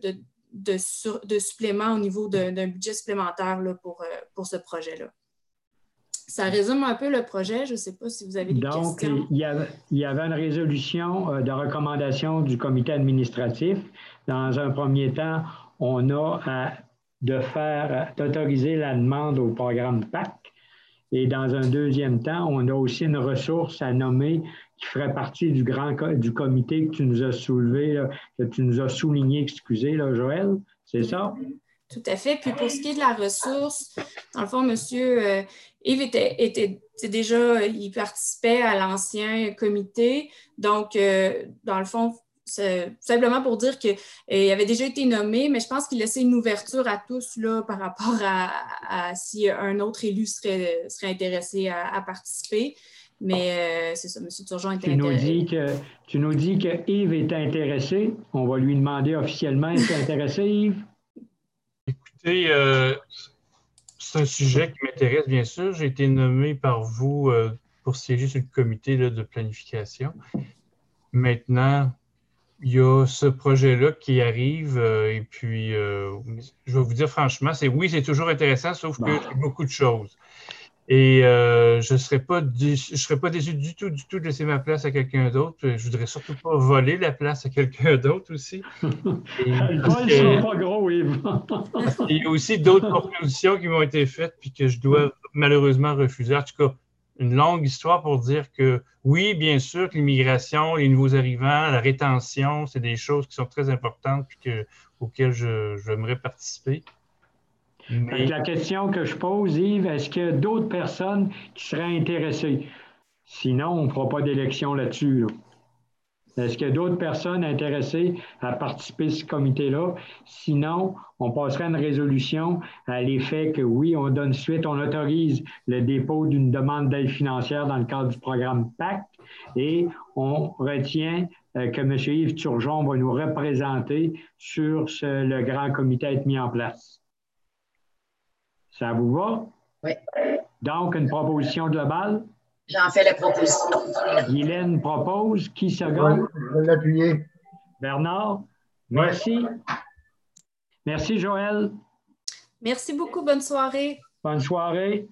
de supplément au niveau d'un budget supplémentaire là, pour ce projet-là. Ça résume un peu le projet. Je ne sais pas si vous avez des questions. Donc, il y avait une résolution de recommandation du comité administratif. Dans un premier temps, on a d'autoriser la demande au programme PAC. Et dans un deuxième temps, on a aussi une ressource à nommer qui ferait partie du comité que tu nous as soulevé, là, que tu nous as souligné, excusez, là, Joël. C'est ça? Tout à fait. Puis pour ce qui est de la ressource, dans le fond, M. Yves était déjà, il participait à l'ancien comité. Donc, dans le fond, c'est simplement pour dire qu'il avait déjà été nommé, mais je pense qu'il laissait une ouverture à tous là, par rapport à si un autre élu serait intéressé à participer. Mais c'est ça, M. Turgeon était intéressé. Tu nous dis que Yves est intéressé. On va lui demander officiellement, est-ce intéressé, Yves? Écoutez, c'est un sujet qui m'intéresse, bien sûr. J'ai été nommé par vous pour siéger sur le comité là, de planification. Maintenant, il y a ce projet-là qui arrive et puis je vais vous dire franchement, c'est toujours intéressant, sauf que j'ai beaucoup de choses. Et je ne serais pas déçu du tout de laisser ma place à quelqu'un d'autre. Je ne voudrais surtout pas voler la place à quelqu'un d'autre aussi. Le vol ne sera pas gros, Yves. Il y a aussi d'autres propositions qui m'ont été faites puis que je dois malheureusement refuser. En tout cas, une longue histoire pour dire que oui, bien sûr que l'immigration, les nouveaux arrivants, la rétention, c'est des choses qui sont très importantes et auxquelles j'aimerais participer. Mais... La question que je pose, Yves, est-ce qu'il y a d'autres personnes qui seraient intéressées? Sinon, on ne fera pas d'élection là-dessus. Est-ce qu'il y a d'autres personnes intéressées à participer à ce comité-là? Sinon, on passerait à une résolution à l'effet que oui, on donne suite, on autorise le dépôt d'une demande d'aide financière dans le cadre du programme PACT et on retient que M. Yves Turgeon va nous représenter sur le grand comité à être mis en place. Ça vous va? Oui. Donc, une proposition globale? J'en fais la proposition. Guylaine propose. Qui second? Je vais l'appuyer. Bernard? Merci. Merci, Joël. Merci beaucoup. Bonne soirée. Bonne soirée.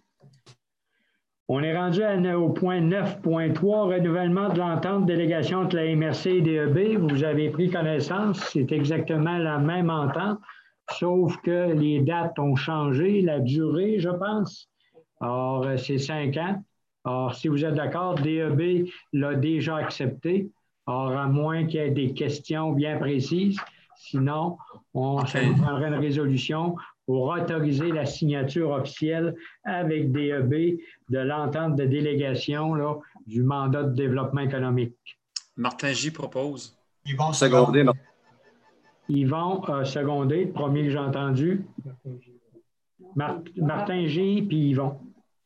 On est rendu au point 9.3, renouvellement de l'entente délégation entre la MRC et DEB. Vous avez pris connaissance, c'est exactement la même entente, sauf que les dates ont changé, la durée, je pense. Or, c'est 5 ans. Or, si vous êtes d'accord, DEB l'a déjà accepté. Or, à moins qu'il y ait des questions bien précises, sinon, on prendrait une résolution pour autoriser la signature officielle avec DEB de l'entente de délégation là, du mandat de développement économique. Martin J. propose. Ils vont seconder. Yvon a secondé, le premier que j'ai entendu. Martin J. puis Yvon.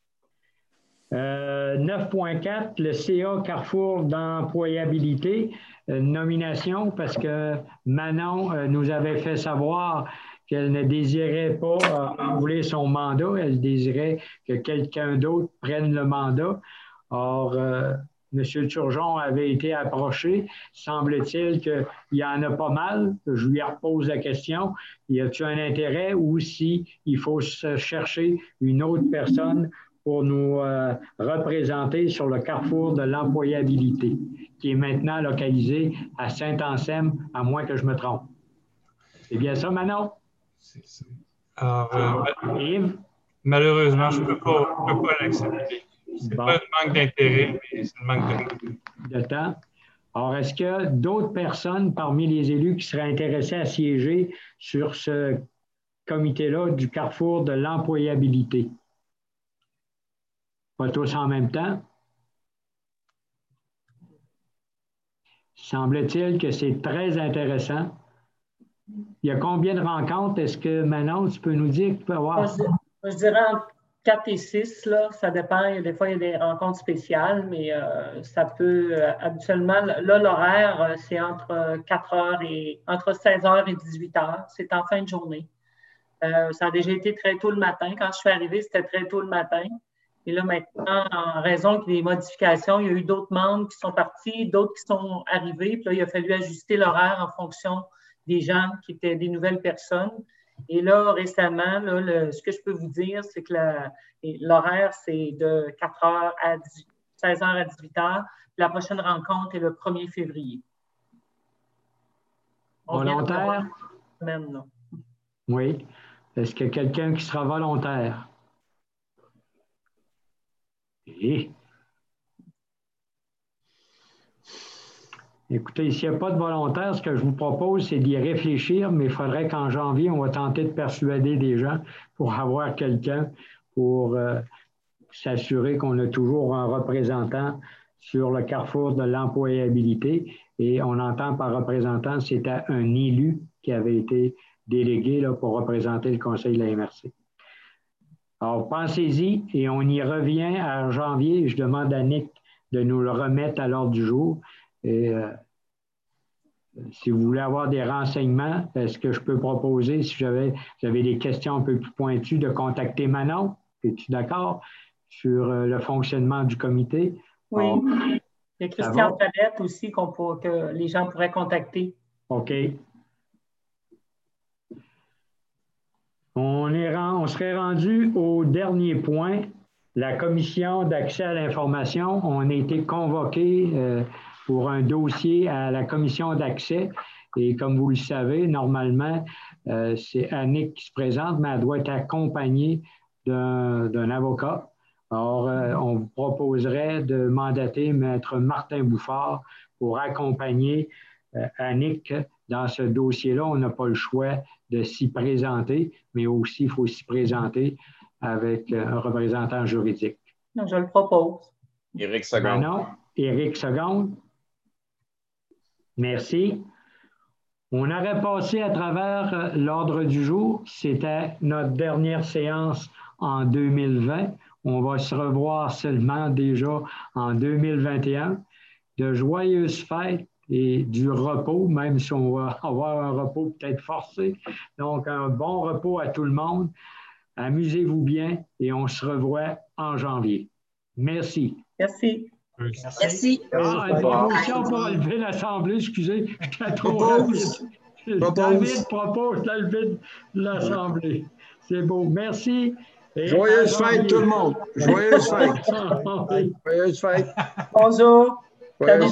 9.4, le CA Carrefour d'employabilité, nomination parce que Manon nous avait fait savoir qu'elle ne désirait pas renouveler son mandat, elle désirait que quelqu'un d'autre prenne le mandat. Or, M. Turgeon avait été approché. Semble-t-il qu'il y en a pas mal. Je lui repose la question. Y a-t-il un intérêt ou s'il faut chercher une autre personne pour nous représenter sur le carrefour de l'employabilité, qui est maintenant localisé à Saint-Anselme, à moins que je me trompe. C'est bien ça, Manon? C'est ça. Alors, Yves? Malheureusement, je ne peux pas l'accepter. Ce n'est pas un manque d'intérêt, mais c'est un manque de temps. Alors, est-ce qu'il y a d'autres personnes parmi les élus qui seraient intéressés à siéger sur ce comité-là du carrefour de l'employabilité? Pas tous en même temps. Semble-t-il que c'est très intéressant. Il y a combien de rencontres? Est-ce que, Manon, tu peux nous dire qu'il peut y avoir? Je dirais entre 4 et 6, là, ça dépend. Des fois, il y a des rencontres spéciales, mais ça peut habituellement, là, l'horaire, c'est entre 16h et 18h. C'est en fin de journée. Ça a déjà été très tôt le matin. Quand je suis arrivée, c'était très tôt le matin. Et là, maintenant, en raison des modifications, il y a eu d'autres membres qui sont partis, d'autres qui sont arrivés. Puis là, il a fallu ajuster l'horaire en fonction des gens qui étaient des nouvelles personnes. Et là, récemment, là, ce que je peux vous dire, c'est que l'horaire, c'est de 16h à 18h. La prochaine rencontre est le 1er février. Volontaire? Même, là. Oui. Est-ce qu'il y a quelqu'un qui sera volontaire? Et... Écoutez, s'il n'y a pas de volontaire, ce que je vous propose, c'est d'y réfléchir, mais il faudrait qu'en janvier, on va tenter de persuader des gens pour avoir quelqu'un pour s'assurer qu'on a toujours un représentant sur le carrefour de l'employabilité. Et on entend par représentant, c'était un élu qui avait été délégué là, pour représenter le conseil de la MRC. Alors, pensez-y et on y revient en janvier. Je demande à Nick de nous le remettre à l'ordre du jour. Et si vous voulez avoir des renseignements, est-ce que je peux proposer, si j'avais des questions un peu plus pointues, de contacter Manon? Es-tu d'accord sur le fonctionnement du comité? Oui. Il y a Christian Palette aussi que les gens pourraient contacter. OK. On serait rendu au dernier point, la commission d'accès à l'information. On a été convoqué pour un dossier à la commission d'accès. Et comme vous le savez, normalement, c'est Annick qui se présente, mais elle doit être accompagnée d'un avocat. Alors, on vous proposerait de mandater Maître Martin Bouffard pour accompagner Annick dans ce dossier-là. On n'a pas le choix de s'y présenter, mais aussi il faut s'y présenter avec un représentant juridique. Non, je le propose. Éric Segonde. Non, Éric Segonde. Merci. On aurait passé à travers l'ordre du jour. C'était notre dernière séance en 2020. On va se revoir seulement déjà en 2021. De joyeuses fêtes et du repos, même si on va avoir un repos peut-être forcé. Donc, un bon repos à tout le monde. Amusez-vous bien et on se revoit en janvier. Merci. Merci. Merci. Une promotion pour lever l'Assemblée, excusez, j'étais trop rapide. David propose de lever l'Assemblée. C'est beau. Merci. Joyeuse fête tout le monde. Joyeuse fête. Joyeuse fête. Bonjour. Salut.